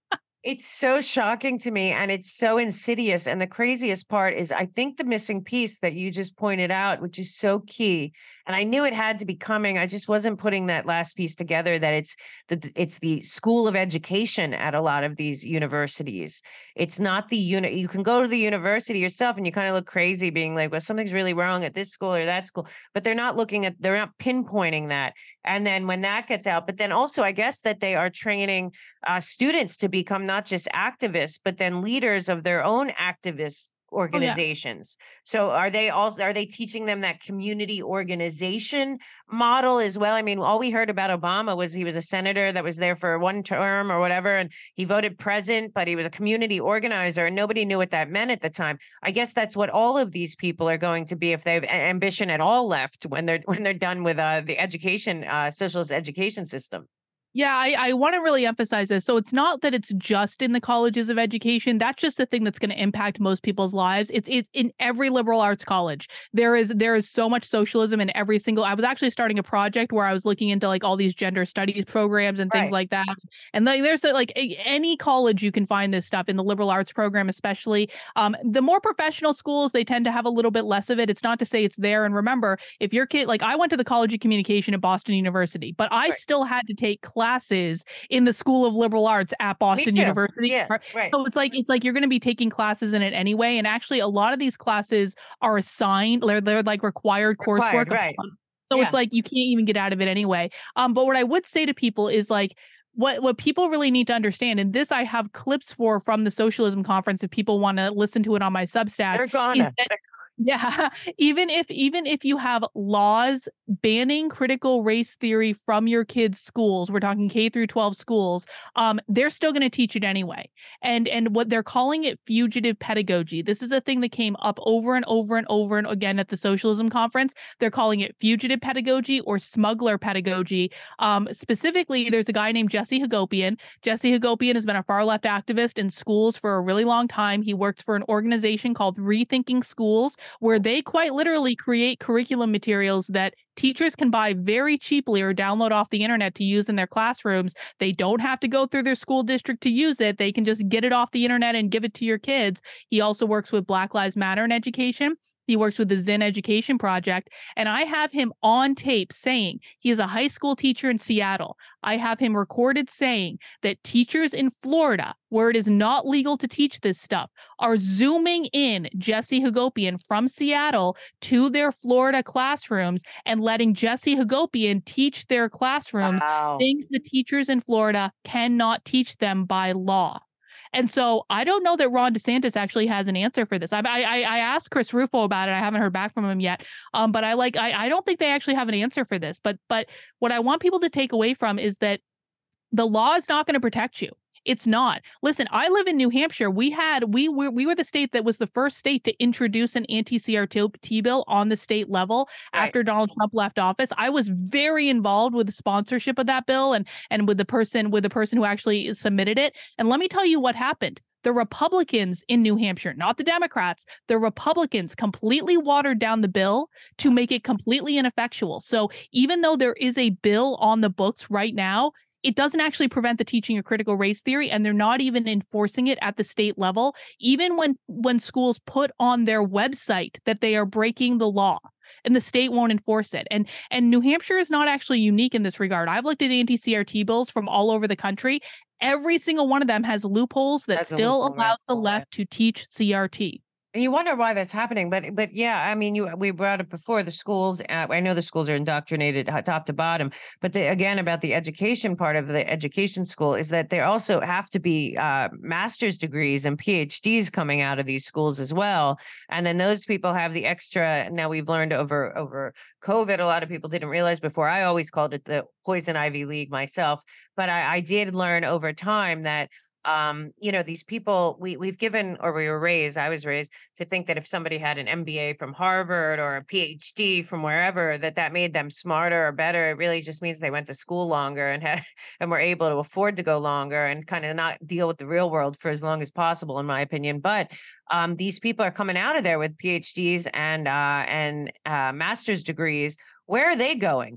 It's so shocking to me and it's so insidious. And the craziest part is, I think the missing piece that you just pointed out, which is so key, and I knew it had to be coming. I just wasn't putting that last piece together that it's the it's the school of education at a lot of these universities. It's not the unit. You can go to the university yourself and you kind of look crazy being like, well, something's really wrong at this school or that school, but they're not looking at, they're not pinpointing that. And then when that gets out, but then also I guess that they are training uh, students to become not just activists, but then leaders of their own activist Oh yeah. organizations. So are they also are they teaching them that community organization model as well? I mean, all we heard about Obama was he was a senator that was there for one term or whatever, and he voted present, but he was a community organizer, and nobody knew what that meant at the time. I guess that's what all of these people are going to be if they have a- ambition at all left when they're when they're done with uh, the education, uh, socialist education system. Yeah, I, I want to really emphasize this. So it's not that it's just in the colleges of education. That's just the thing that's going to impact most people's lives. It's it's in every liberal arts college. There is there is so much socialism in every single. I was actually starting a project where I was looking into like all these gender studies programs and things Right. like that. And like there's a, like a, any college you can find this stuff in the liberal arts program, especially. Um, the more professional schools, they tend to have a little bit less of it. It's not to say it's there. And remember, if your kid, like I went to the College of Communication at Boston University, but I Right. still had to take classes in the School of Liberal Arts at Me Boston too. University. Yeah. Right. So it's like it's like you're going to be taking classes in it anyway. And actually, a lot of these classes are assigned; they're they're like required coursework. Required. Right. So it's Yeah. like you can't even get out of it anyway. Um, but what I would say to people is like what what people really need to understand, and this I have clips for from the socialism conference if people want to listen to it on my Substack, They're is gonna. that yeah, even if even if you have laws banning critical race theory from your kids' schools, we're talking K through twelve schools, um, they're still going to teach it anyway. And and what they're calling it fugitive pedagogy. This is a thing that came up over and over and over and again at the socialism conference. They're calling it fugitive pedagogy or smuggler pedagogy. Um, specifically, there's a guy named Jesse Hagopian. Jesse Hagopian has been a far left activist in schools for a really long time. He works for an organization called Rethinking Schools, where they quite literally create curriculum materials that teachers can buy very cheaply or download off the internet to use in their classrooms. They don't have to go through their school district to use it. They can just get it off the internet and give it to your kids. He also works with Black Lives Matter in education. He works with the Zen Education Project. And I have him on tape saying he is a high school teacher in Seattle. I have him recorded saying that teachers in Florida, where it is not legal to teach this stuff, are zooming in Jesse Hagopian from Seattle to their Florida classrooms and letting Jesse Hagopian teach their classrooms Wow. things the teachers in Florida cannot teach them by law. And so I don't know that Ron DeSantis actually has an answer for this. I I, I asked Chris Rufo about it. I haven't heard back from him yet. Um, but I like I, I don't think they actually have an answer for this. But but what I want people to take away from is that the law is not going to protect you. It's not. Listen, I live in New Hampshire. We had we were we were the state that was the first state to introduce an anti-C R T bill on the state level Right. after Donald Trump left office. I was very involved with the sponsorship of that bill and and with the person with the person who actually submitted it. And let me tell you what happened. The Republicans in New Hampshire, not the Democrats, the Republicans completely watered down the bill to make it completely ineffectual. So even though there is a bill on the books right now, it doesn't actually prevent the teaching of critical race theory, and they're not even enforcing it at the state level. Even when when schools put on their website that they are breaking the law, and the state won't enforce it. And and New Hampshire is not actually unique in this regard. I've looked at anti-C R T bills from all over the country. Every single one of them has loopholes that That's a still loophole, right? allows the left to teach C R T. And you wonder why that's happening, but but yeah, I mean, you we brought it before the schools. Uh, I know the schools are indoctrinated ho- top to bottom, but the, again about the education part of the education school is that there also have to be uh, master's degrees and PhDs coming out of these schools as well, and then those people have the extra. Now we've learned over over COVID, a lot of people didn't realize before. I always called it the poison ivy league myself, but I, I did learn over time that um you know these people we we've given or we were raised I was raised to think that if somebody had an M B A from Harvard or a PhD from wherever that that made them smarter or better. It really just means they went to school longer and had and were able to afford to go longer and kind of not deal with the real world for as long as possible in my opinion. But um these people are coming out of there with PhDs and uh and uh master's degrees. Where are they going?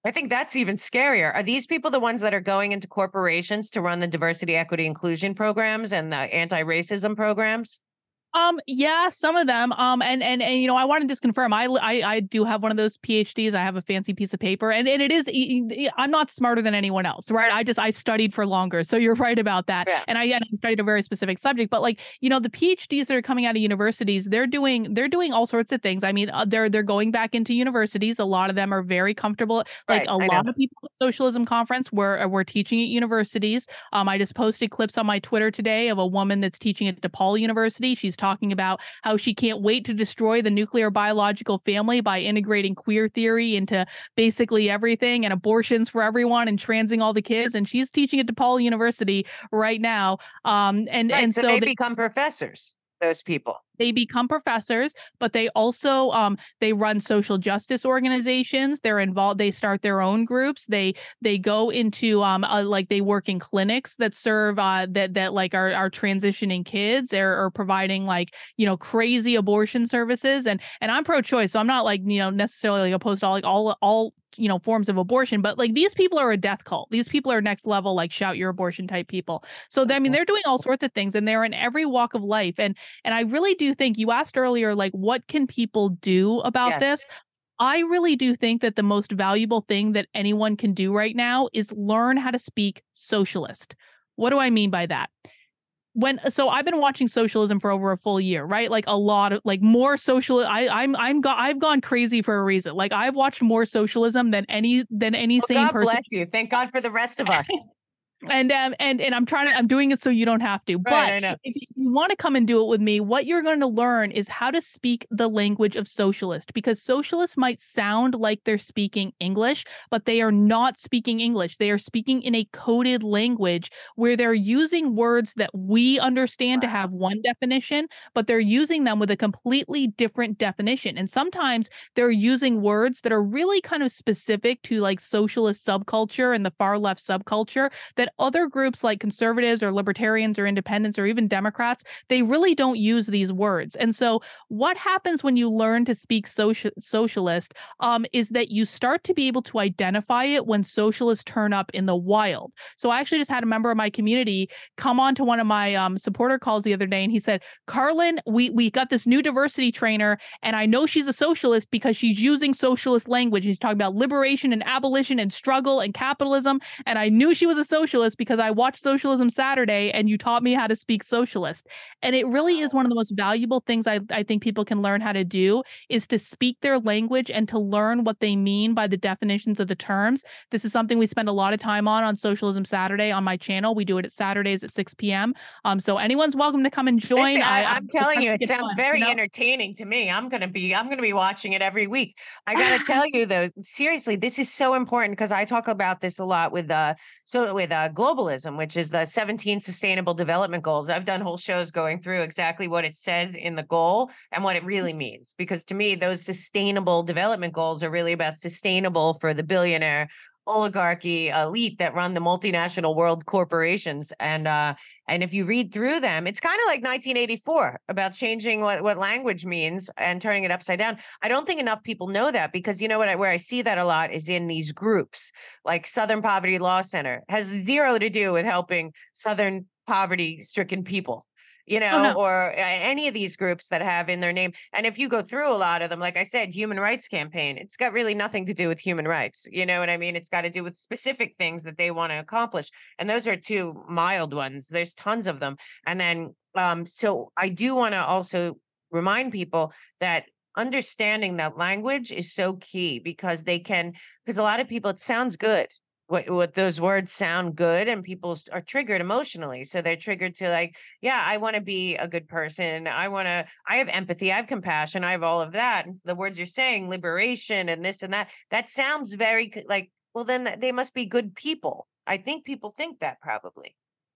I think that's even scarier. Are these people the ones that are going into corporations to run the diversity, equity, inclusion programs and the anti-racism programs? Um, yeah, some of them. Um, and and and you know, I want to just confirm. I I I do have one of those PhDs. I have a fancy piece of paper, and and it is. e- e- I'm not smarter than anyone else, right? I just I studied for longer, so you're right about that. Yeah. And I, yeah, I studied a very specific subject, but like you know, the PhDs that are coming out of universities, they're doing they're doing all sorts of things. I mean, uh, they're they're going back into universities. A lot of them are very comfortable. Like Right. a I know. lot of people at Socialism Conference were were teaching at universities. Um, I just posted clips on my Twitter today of a woman that's teaching at DePaul University. She's talking about how she can't wait to destroy the nuclear biological family by integrating queer theory into basically everything and abortions for everyone and transing all the kids. And she's teaching at DePaul University right now. Um, and Right. and So so they they, become professors, those people. they become professors, but they also um, they run social justice organizations. They're involved. They start their own groups. They they go into um uh, like they work in clinics that serve uh that that like are are transitioning kids or, or providing like you know crazy abortion services. And and I'm pro-choice, so I'm not like you know necessarily like opposed to all like all all you know forms of abortion, but like these people are a death cult. These people are next level like shout your abortion type people. So I mean Mhm. they're doing all sorts of things and they're in every walk of life. And and I really do think you asked earlier, like, what can people do about Yes. this? I really do think that the most valuable thing that anyone can do right now is learn how to speak socialist. What do I mean by that? When so I've been watching socialism for over a full year, right? Like a lot of like more social I I'm I'm go, I've gone crazy for a reason. Like I've watched more socialism than any than any Well, sane God person. bless you. Thank God for the rest of us. And um and and I'm trying to I'm doing it so you don't have to. Right. But I know. if you want to come and do it with me, what you're going to learn is how to speak the language of socialist because socialists might sound like they're speaking English, but they are not speaking English. They are speaking in a coded language where they're using words that we understand to Wow. have one definition, but they're using them with a completely different definition. And sometimes they're using words that are really kind of specific to like socialist subculture and the far left subculture that other groups like conservatives or libertarians or independents or even Democrats, they really don't use these words. And so what happens when you learn to speak social socialist um, is that you start to be able to identify it when socialists turn up in the wild. So I actually just had a member of my community come on to one of my um, supporter calls the other day and he said, Carlin, we, we got this new diversity trainer and I know she's a socialist because she's using socialist language. He's talking about liberation and abolition and struggle and capitalism. And I knew she was a socialist because I watched Socialism Saturday and you taught me how to speak socialist. And it really is one of the most valuable things I, I think people can learn how to do is to speak their language and to learn what they mean by the definitions of the terms. This is something we spend a lot of time on on Socialism Saturday on my channel. We do it at Saturdays at six p.m. Um, so anyone's welcome to come and This, join. I, I, I'm telling you, it it's sounds fun, very you know? entertaining to me. I'm gonna be, I'm gonna be watching it every week. I gotta tell you though, seriously, this is so important because I talk about this a lot with uh, so with uh, globalism, which is the seventeen Sustainable Development Goals. I've done whole shows going through exactly what it says in the goal and what it really means. Because to me, those sustainable development goals are really about sustainable for the billionaire oligarchy elite that run the multinational world corporations. And uh, and if you read through them, it's kind of like nineteen eighty-four about changing what, what language means and turning it upside down. I don't think enough people know that because you know what? I, where I see that a lot is in these groups, like Southern Poverty Law Center has zero to do with helping Southern poverty-stricken people. You Oh know, no. or uh, any of these groups that have in their name. And if you go through a lot of them, like I said, Human Rights Campaign, it's got really nothing to do with human rights. You know what I mean? It's got to do with specific things that they want to accomplish. And those are two mild ones. There's tons of them. And then, um, so I do want to also remind people that understanding that language is so key because they can, because a lot of people, it sounds good what what those words sound good and people s- are triggered emotionally, so they're triggered to like, yeah, I want to be a good person, I want to, I have empathy, I have compassion, I have all of that. And the words you're saying, liberation and this and that, that sounds very c- like, well then th- they must be good people. I think people think that probably.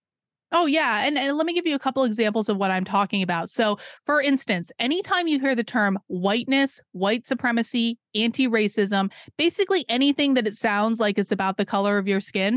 Oh, yeah. And, and let me give you a couple examples of what I'm talking about. So, for instance, anytime you hear the term whiteness, white supremacy, anti racism, basically anything that it sounds like it's about the color of your skin,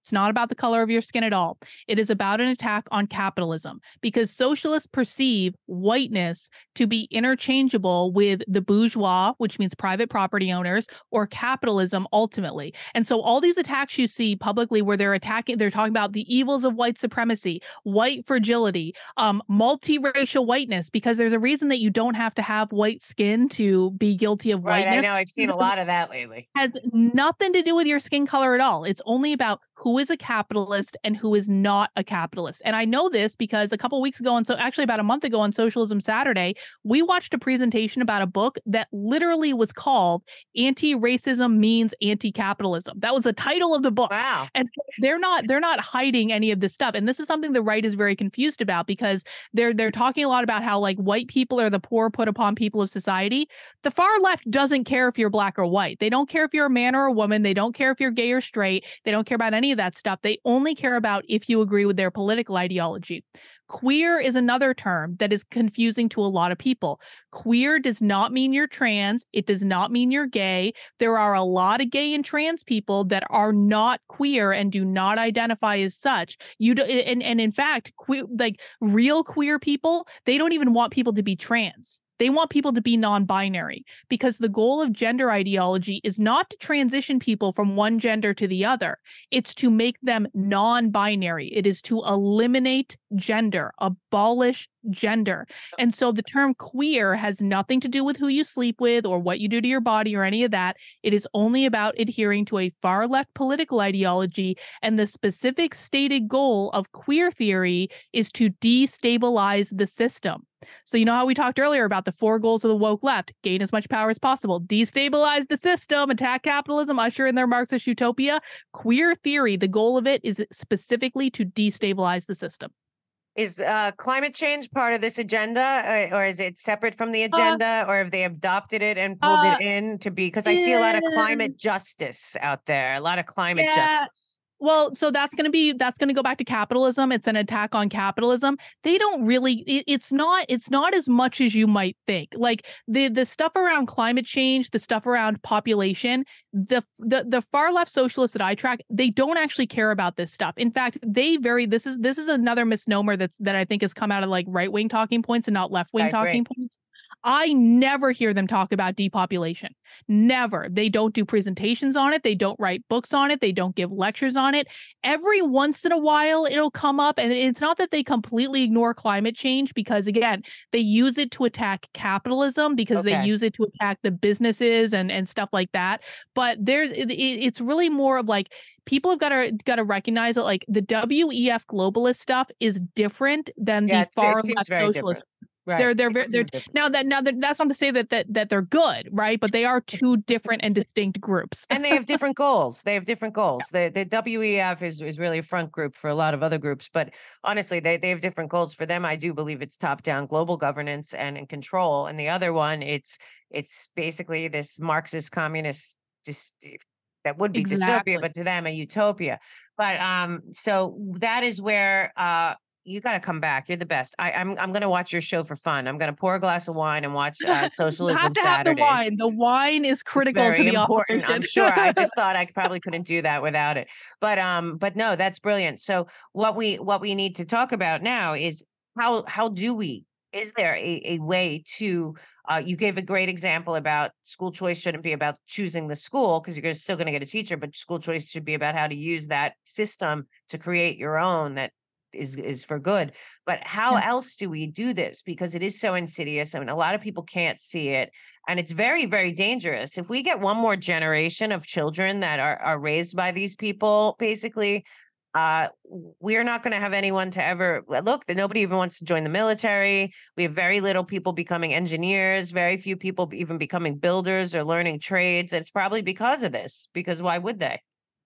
It's not about the color of your skin at all. It is about an attack on capitalism because socialists perceive whiteness to be interchangeable with the bourgeois, which means private property owners, or capitalism ultimately. And so all these attacks you see publicly where they're attacking, they're talking about the evils of white supremacy, white fragility, um, multiracial whiteness, because there's a reason that you don't have to have white skin to be guilty of Right, whiteness. I know. I've seen a lot of that lately. Has nothing to do with your skin color at all. It's only about who is a capitalist and who is not a capitalist. And I know this because a couple weeks ago, and so actually about a month ago on Socialism Saturday, we watched a presentation about a book that literally was called Anti-Racism Means Anti-Capitalism. That was the title of the book. Wow. And they're not they're not hiding any of this stuff. And this is something the right is very confused about because they're they're talking a lot about how like white people are the poor put upon people of society. The far left doesn't care if you're black or white. They don't care if you're a man or a woman. They don't care if you're gay or straight. They don't care about any of that stuff. They only care about if you agree with their political ideology. Queer is another term that is confusing to a lot of people. Queer does not mean you're trans. It does not mean you're gay. There are a lot of gay and trans people that are not queer and do not identify as such. You do, and and in fact, queer, like real queer people, they don't even want people to be trans. They want people to be non-binary because the goal of gender ideology is not to transition people from one gender to the other. It's to make them non-binary. It is to eliminate gender, abolish gender. And so the term queer has nothing to do with who you sleep with or what you do to your body or any of that. It is only about adhering to a far left political ideology. And the specific stated goal of queer theory is to destabilize the system. So you know how we talked earlier about the four goals of the woke left: gain as much power as possible, destabilize the system, attack capitalism, usher in their Marxist utopia. Queer theory, the goal of it is specifically to destabilize the system. Is uh, climate change part of this agenda, uh, or is it separate from the Uh, agenda, or have they adopted it and pulled uh, it in to be? Because I see a lot of yeah, climate justice out there, a lot of climate yeah. justice. Well, so that's going to be that's going to go back to capitalism. It's an attack on capitalism. They don't really it, it's not it's not as much as you might think. Like the the stuff around climate change, the stuff around population, the the the far left socialists that I track, they don't actually care about this stuff. In fact, they very this is this is another misnomer that's that I think has come out of like right-wing talking points and not left-wing I talking agree. points. I never hear them talk about depopulation. Never. They don't do presentations on it. They don't write books on it. They don't give lectures on it. Every once in a while, it'll come up. And it's not that they completely ignore climate change because, again, they use it to attack capitalism because they Okay. use it to attack the businesses and, and stuff like that. But there's it, it's really more of like, people have got to got to recognize that like the W E F globalist stuff is different than Yeah, the it's, far it seems left very socialist. different. Right. They're they're It very they're seems different. now that now that that's not to say that that that they're good, right? But they are two different and distinct groups. And they have different goals. They have different goals. The the W E F is is really a front group for a lot of other groups, but honestly, they they have different goals. For them, I do believe it's top down global governance and, and control. And the other one, it's it's basically this Marxist communist dis- that would be Exactly. dystopia, but to them a utopia. But um, so that is where uh you got to come back. You're the best. I, I'm I'm gonna watch your show for fun. I'm gonna pour a glass of wine and watch uh, You have Socialism to have the Saturdays. wine. The wine is It's critical to very the important, I'm opposition. sure. I just thought I probably couldn't do that without it. But um, but no, that's brilliant. So what we what we need to talk about now is how how do we? Is there a, a way to uh, you gave a great example about school choice shouldn't be about choosing the school because you're still going to get a teacher, but school choice should be about how to use that system to create your own that is is for good. But how Yeah. else do we do this? Because it is so insidious. I mean, a lot of people can't see it. And it's very, very dangerous. If we get one more generation of children that are, are raised by these people, basically, uh, we're not going to have anyone to ever look. Nobody even wants to join the military. We have very little people becoming engineers, very few people even becoming builders or learning trades. And it's probably because of this, because why would they?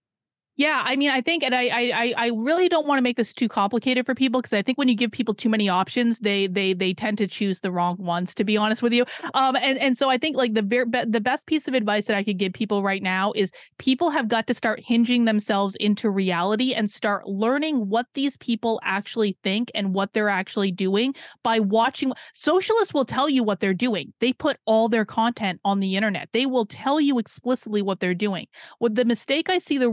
Yeah, I mean, I think, and I, I, I really don't want to make this too complicated for people because I think when you give people too many options, they, they, they tend to choose the wrong ones. To be honest with you, um, and and so I think like the very be- the best piece of advice that I could give people right now is people have got to start hinging themselves into reality and start learning what these people actually think and what they're actually doing by watching. Socialists will tell you what they're doing. They put all their content on the internet. They will tell you explicitly what they're doing. What the mistake I see the right make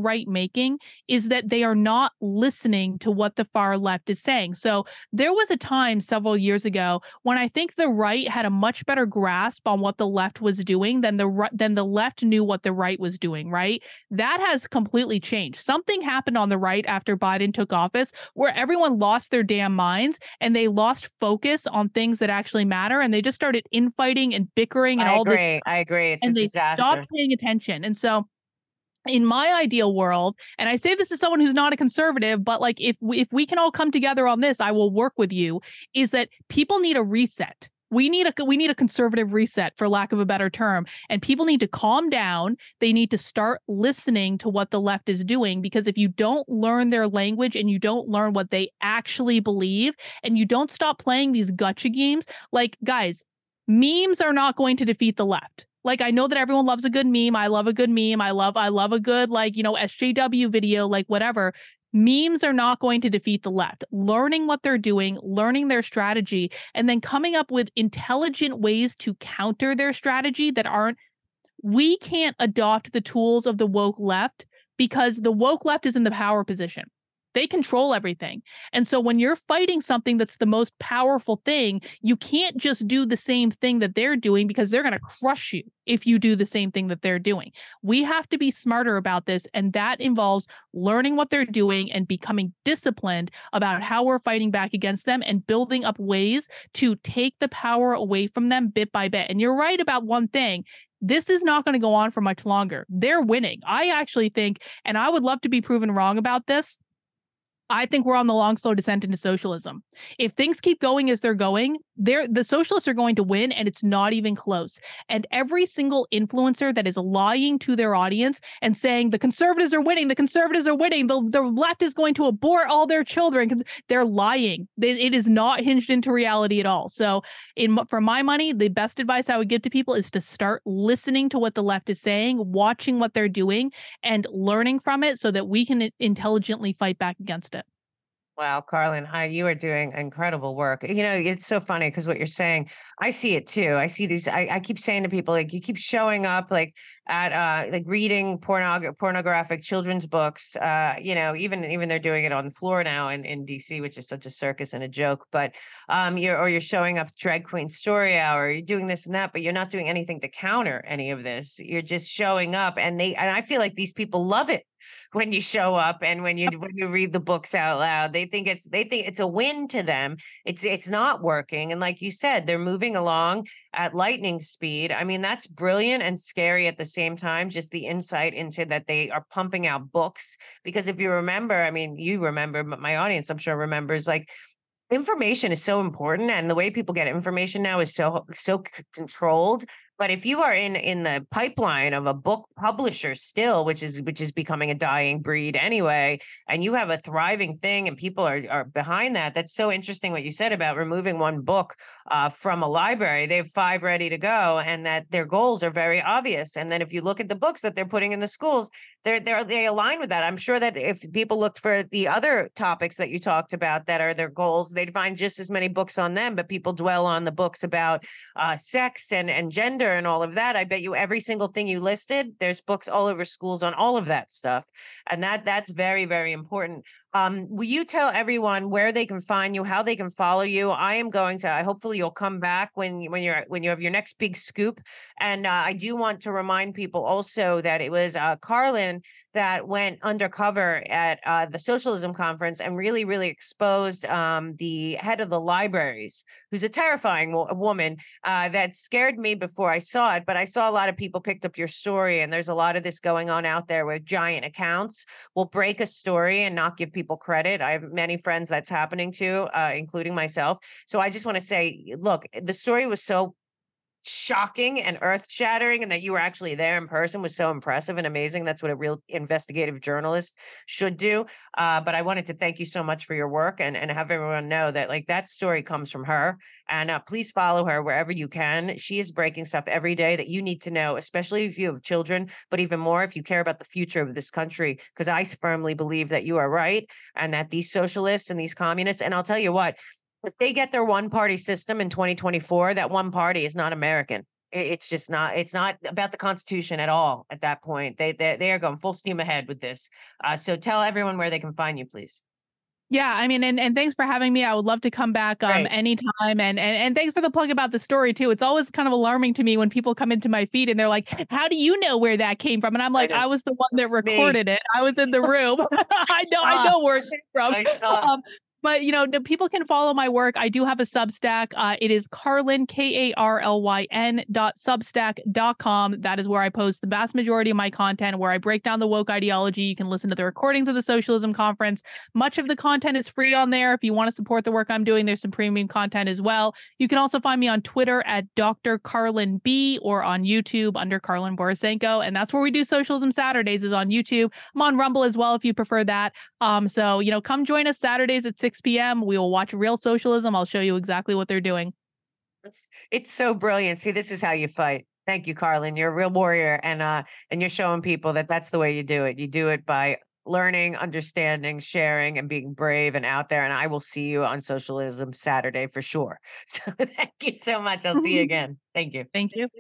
making is that they are not listening to what the far left is saying. So there was a time several years ago when I think the right had a much better grasp on what the left was doing than the ri- than the left knew what the right was doing, right? That has completely changed. Something happened on the right after Biden took office where everyone lost their damn minds and they lost focus on things that actually matter, and they just started infighting and bickering and I all this agree. stuff, I agree. It's a and they stopped disaster. paying attention. And so in my ideal world, and I say this as someone who's not a conservative, but like if we, if we can all come together on this, I will work with you, is that people need a reset. We need a we need a conservative reset, for lack of a better term, and people need to calm down. They need to start listening to what the left is doing, because if you don't learn their language and you don't learn what they actually believe, and you don't stop playing these gotcha games, like, guys, memes are not going to defeat the left. Like, I know that everyone loves a good meme. I love a good meme. I love I love a good, like, you know, S J W video, like whatever. Memes are not going to defeat the left. Learning what they're doing, learning their strategy, and then coming up with intelligent ways to counter their strategy that aren't, we can't adopt the tools of the woke left because the woke left is in the power position. They control everything. And so when you're fighting something that's the most powerful thing, you can't just do the same thing that they're doing, because they're going to crush you if you do the same thing that they're doing. We have to be smarter about this. And that involves learning what they're doing and becoming disciplined about how we're fighting back against them and building up ways to take the power away from them bit by bit. And you're right about one thing. This is not going to go on for much longer. They're winning. I actually think, and I would love to be proven wrong about this, I think we're on the long, slow descent into socialism. If things keep going as they're going, they're, the socialists are going to win, and it's not even close. And every single influencer that is lying to their audience and saying the conservatives are winning, the conservatives are winning, the, the left is going to abort all their children, they're lying. They, it is not hinged into reality at all. So in, for my money, the best advice I would give to people is to start listening to what the left is saying, watching what they're doing, and learning from it so that we can intelligently fight back against it. Wow, Carlin, I, you are doing incredible work. You know, it's so funny because what you're saying, I see it too. I see these, I, I keep saying to people, like, you keep showing up like at uh like reading pornog- pornographic children's books. Uh, you know, even even they're doing it on the floor now in, in D C, which is such a circus and a joke. But um you're or you're showing up drag queen story hour, you're doing this and that, but you're not doing anything to counter any of this. You're just showing up, and they and I feel like these people love it when you show up and when you when you read the books out loud. They think it's they think it's a win to them. It's it's not working. And like you said, they're moving along at lightning speed. I mean, that's brilliant and scary at the same time, just the insight into that they are pumping out books. Because if you remember, I mean, you remember, but my audience, I'm sure, remembers, like, information is so important, and the way people get information now is so so c- controlled. But if you are in in the pipeline of a book publisher still, which is which is becoming a dying breed anyway, and you have a thriving thing and people are are behind that, that's so interesting what you said about removing one book uh, from a library. They have five ready to go, and that their goals are very obvious. And then if you look at the books that they're putting in the schools, they're, they're they align with that. I'm sure that if people looked for the other topics that you talked about that are their goals, they'd find just as many books on them. But people dwell on the books about uh, sex and and gender and all of that. I bet you every single thing you listed, there's books all over schools on all of that stuff, and that that's very, very important. Um, will you tell everyone where they can find you, how they can follow you? I am going to. I hopefully you'll come back when you- when you're when you have your next big scoop. And uh, I do want to remind people also that it was uh, Carlin that went undercover at uh, the socialism conference and really, really exposed um, the head of the libraries, who's a terrifying wo- woman uh, that scared me before I saw it. But I saw a lot of people picked up your story, and there's a lot of this going on out there with giant accounts will break a story and not give people credit. I have many friends that's happening to, uh, including myself. So I just want to say, look, the story was so shocking and earth shattering, and that you were actually there in person was so impressive and amazing. That's what a real investigative journalist should do. Uh, but I wanted to thank you so much for your work, and, and have everyone know that, like, that story comes from her. And uh, please follow her wherever you can. She is breaking stuff every day that you need to know, especially if you have children, but even more if you care about the future of this country, because I firmly believe that you are right, and that these socialists and these communists, and I'll tell you what, if they get their one party system in twenty twenty-four, that one party is not American. It's just not it's not about the Constitution at all at that point. They they they are going full steam ahead with this. Uh, so tell everyone where they can find you, please. Yeah, I mean, and and thanks for having me. I would love to come back um Great. anytime. And and and thanks for the plug about the story too. It's always kind of alarming to me when people come into my feed and they're like, "How do you know where that came from?" And I'm I like, know. "I was the one that It's me. recorded it. I was in the I room. saw. I I know I saw. know where it came from." I saw. Um, but you know, the people can follow my work. I do have a Substack. Uh, it is Karlyn K A R L Y N dot substack dot com. That is where I post the vast majority of my content, where I break down the woke ideology. You can listen to the recordings of the Socialism Conference. Much of the content is free on there. If you want to support the work I'm doing, there's some premium content as well. You can also find me on Twitter at Doctor Karlyn B, or on YouTube under Karlyn Borisenko. And that's where we do Socialism Saturdays, is on YouTube. I'm on Rumble as well if you prefer that. Um, so, you know, come join us Saturdays at six p.m. We will watch real socialism. I'll show you exactly what they're doing. It's, it's so brilliant. See, this is how you fight. Thank you, Karlyn. You're a real warrior, and uh, and you're showing people that that's the way you do it. You do it by learning, understanding, sharing, and being brave and out there. And I will see you on Socialism Saturday for sure. So thank you so much. I'll see you again. Thank you. Thank you.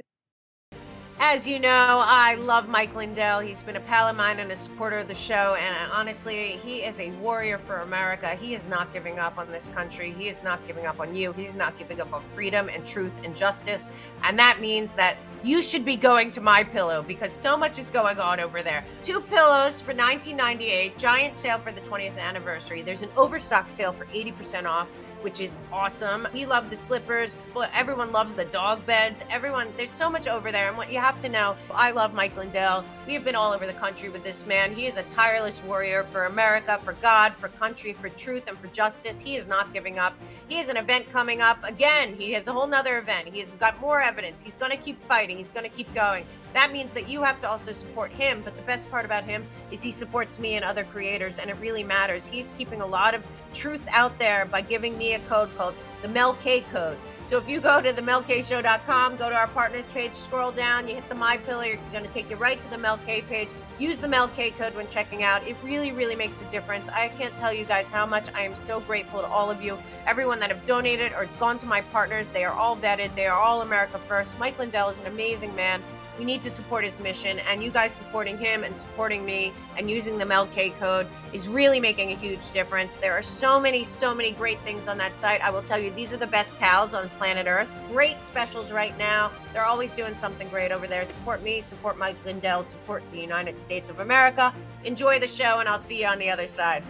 As you know, I love Mike Lindell. He's been a pal of mine and a supporter of the show. And honestly, he is a warrior for America. He is not giving up on this country. He is not giving up on you. He's not giving up on freedom and truth and justice. And that means that you should be going to MyPillow, because so much is going on over there. Two pillows for nineteen ninety-eight, giant sale for the twentieth anniversary. There's an overstock sale for eighty percent off, which is awesome. We love the slippers, but everyone loves the dog beds. Everyone, there's so much over there. And what you have to know, I love Mike Lindell. We have been all over the country with this man. He is a tireless warrior for America, for God, for country, for truth, and for justice. He is not giving up. He has an event coming up. Again, he has a whole nother event. He's got more evidence. He's going to keep fighting. He's going to keep going. That means that you have to also support him. But the best part about him is he supports me and other creators, and it really matters. He's keeping a lot of truth out there by giving me a code called the Mel K code. So if you go to the mel k show dot com, go to our partners page, scroll down, you hit the My Pillow, you're going to take you right to the Mel K page. Use the Mel K code when checking out. It really, really makes a difference. I can't tell you guys how much I am so grateful to all of you, everyone that have donated or gone to my partners. They are all vetted. They are all America first. Mike Lindell is an amazing man. We need to support his mission, and you guys supporting him and supporting me and using the Mel K code is really making a huge difference. There are so many, so many great things on that site. I will tell you, these are the best towels on planet Earth. Great specials right now. They're always doing something great over there. Support me, support Mike Lindell, support the United States of America. Enjoy the show, and I'll see you on the other side.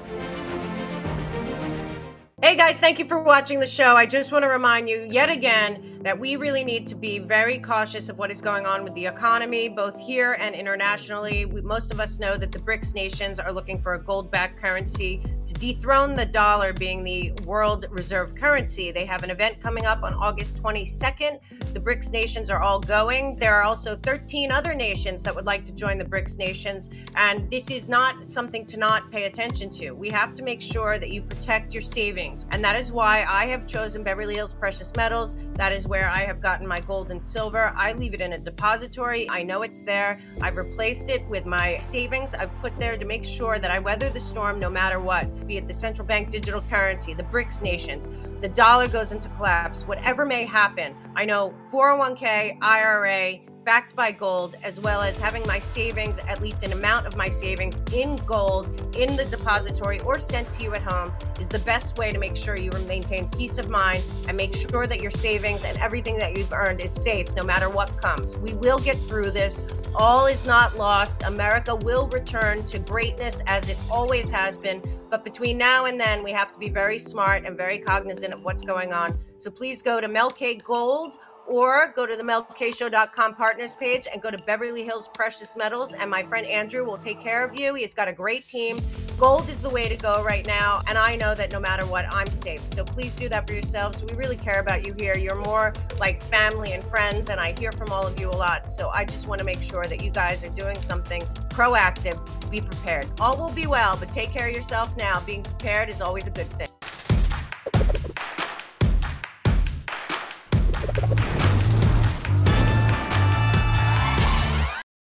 Hey guys, thank you for watching the show. I just want to remind you yet again that we really need to be very cautious of what is going on with the economy, both here and internationally. We, most of us know that the BRICS nations are looking for a gold-backed currency to dethrone the dollar being the world reserve currency. They have an event coming up on August twenty-second. The BRICS nations are all going. There are also thirteen other nations that would like to join the BRICS nations, and this is not something to not pay attention to. We have to make sure that you protect your savings, and that is why I have chosen Beverly Hills Precious Metals. That is where I have gotten my gold and silver. I leave it in a depository. I know it's there. I've replaced it with my savings I've put there to make sure that I weather the storm no matter what, be it the central bank digital currency, the BRICS nations, the dollar goes into collapse, whatever may happen. I know four oh one k, I R A, backed by gold, as well as having my savings, at least an amount of my savings in gold in the depository or sent to you at home, is the best way to make sure you maintain peace of mind and make sure that your savings and everything that you've earned is safe no matter what comes. We will get through this. All is not lost. America will return to greatness as it always has been. But between now and then, we have to be very smart and very cognizant of what's going on. So please go to Mel K Gold, or go to the mel k show dot com partners page and go to Beverly Hills Precious Metals, and my friend Andrew will take care of you. He's got a great team. Gold is the way to go right now, and I know that no matter what, I'm safe. So please do that for yourselves. We really care about you here. You're more like family and friends, and I hear from all of you a lot. So I just want to make sure that you guys are doing something proactive to be prepared. All will be well, but take care of yourself now. Being prepared is always a good thing.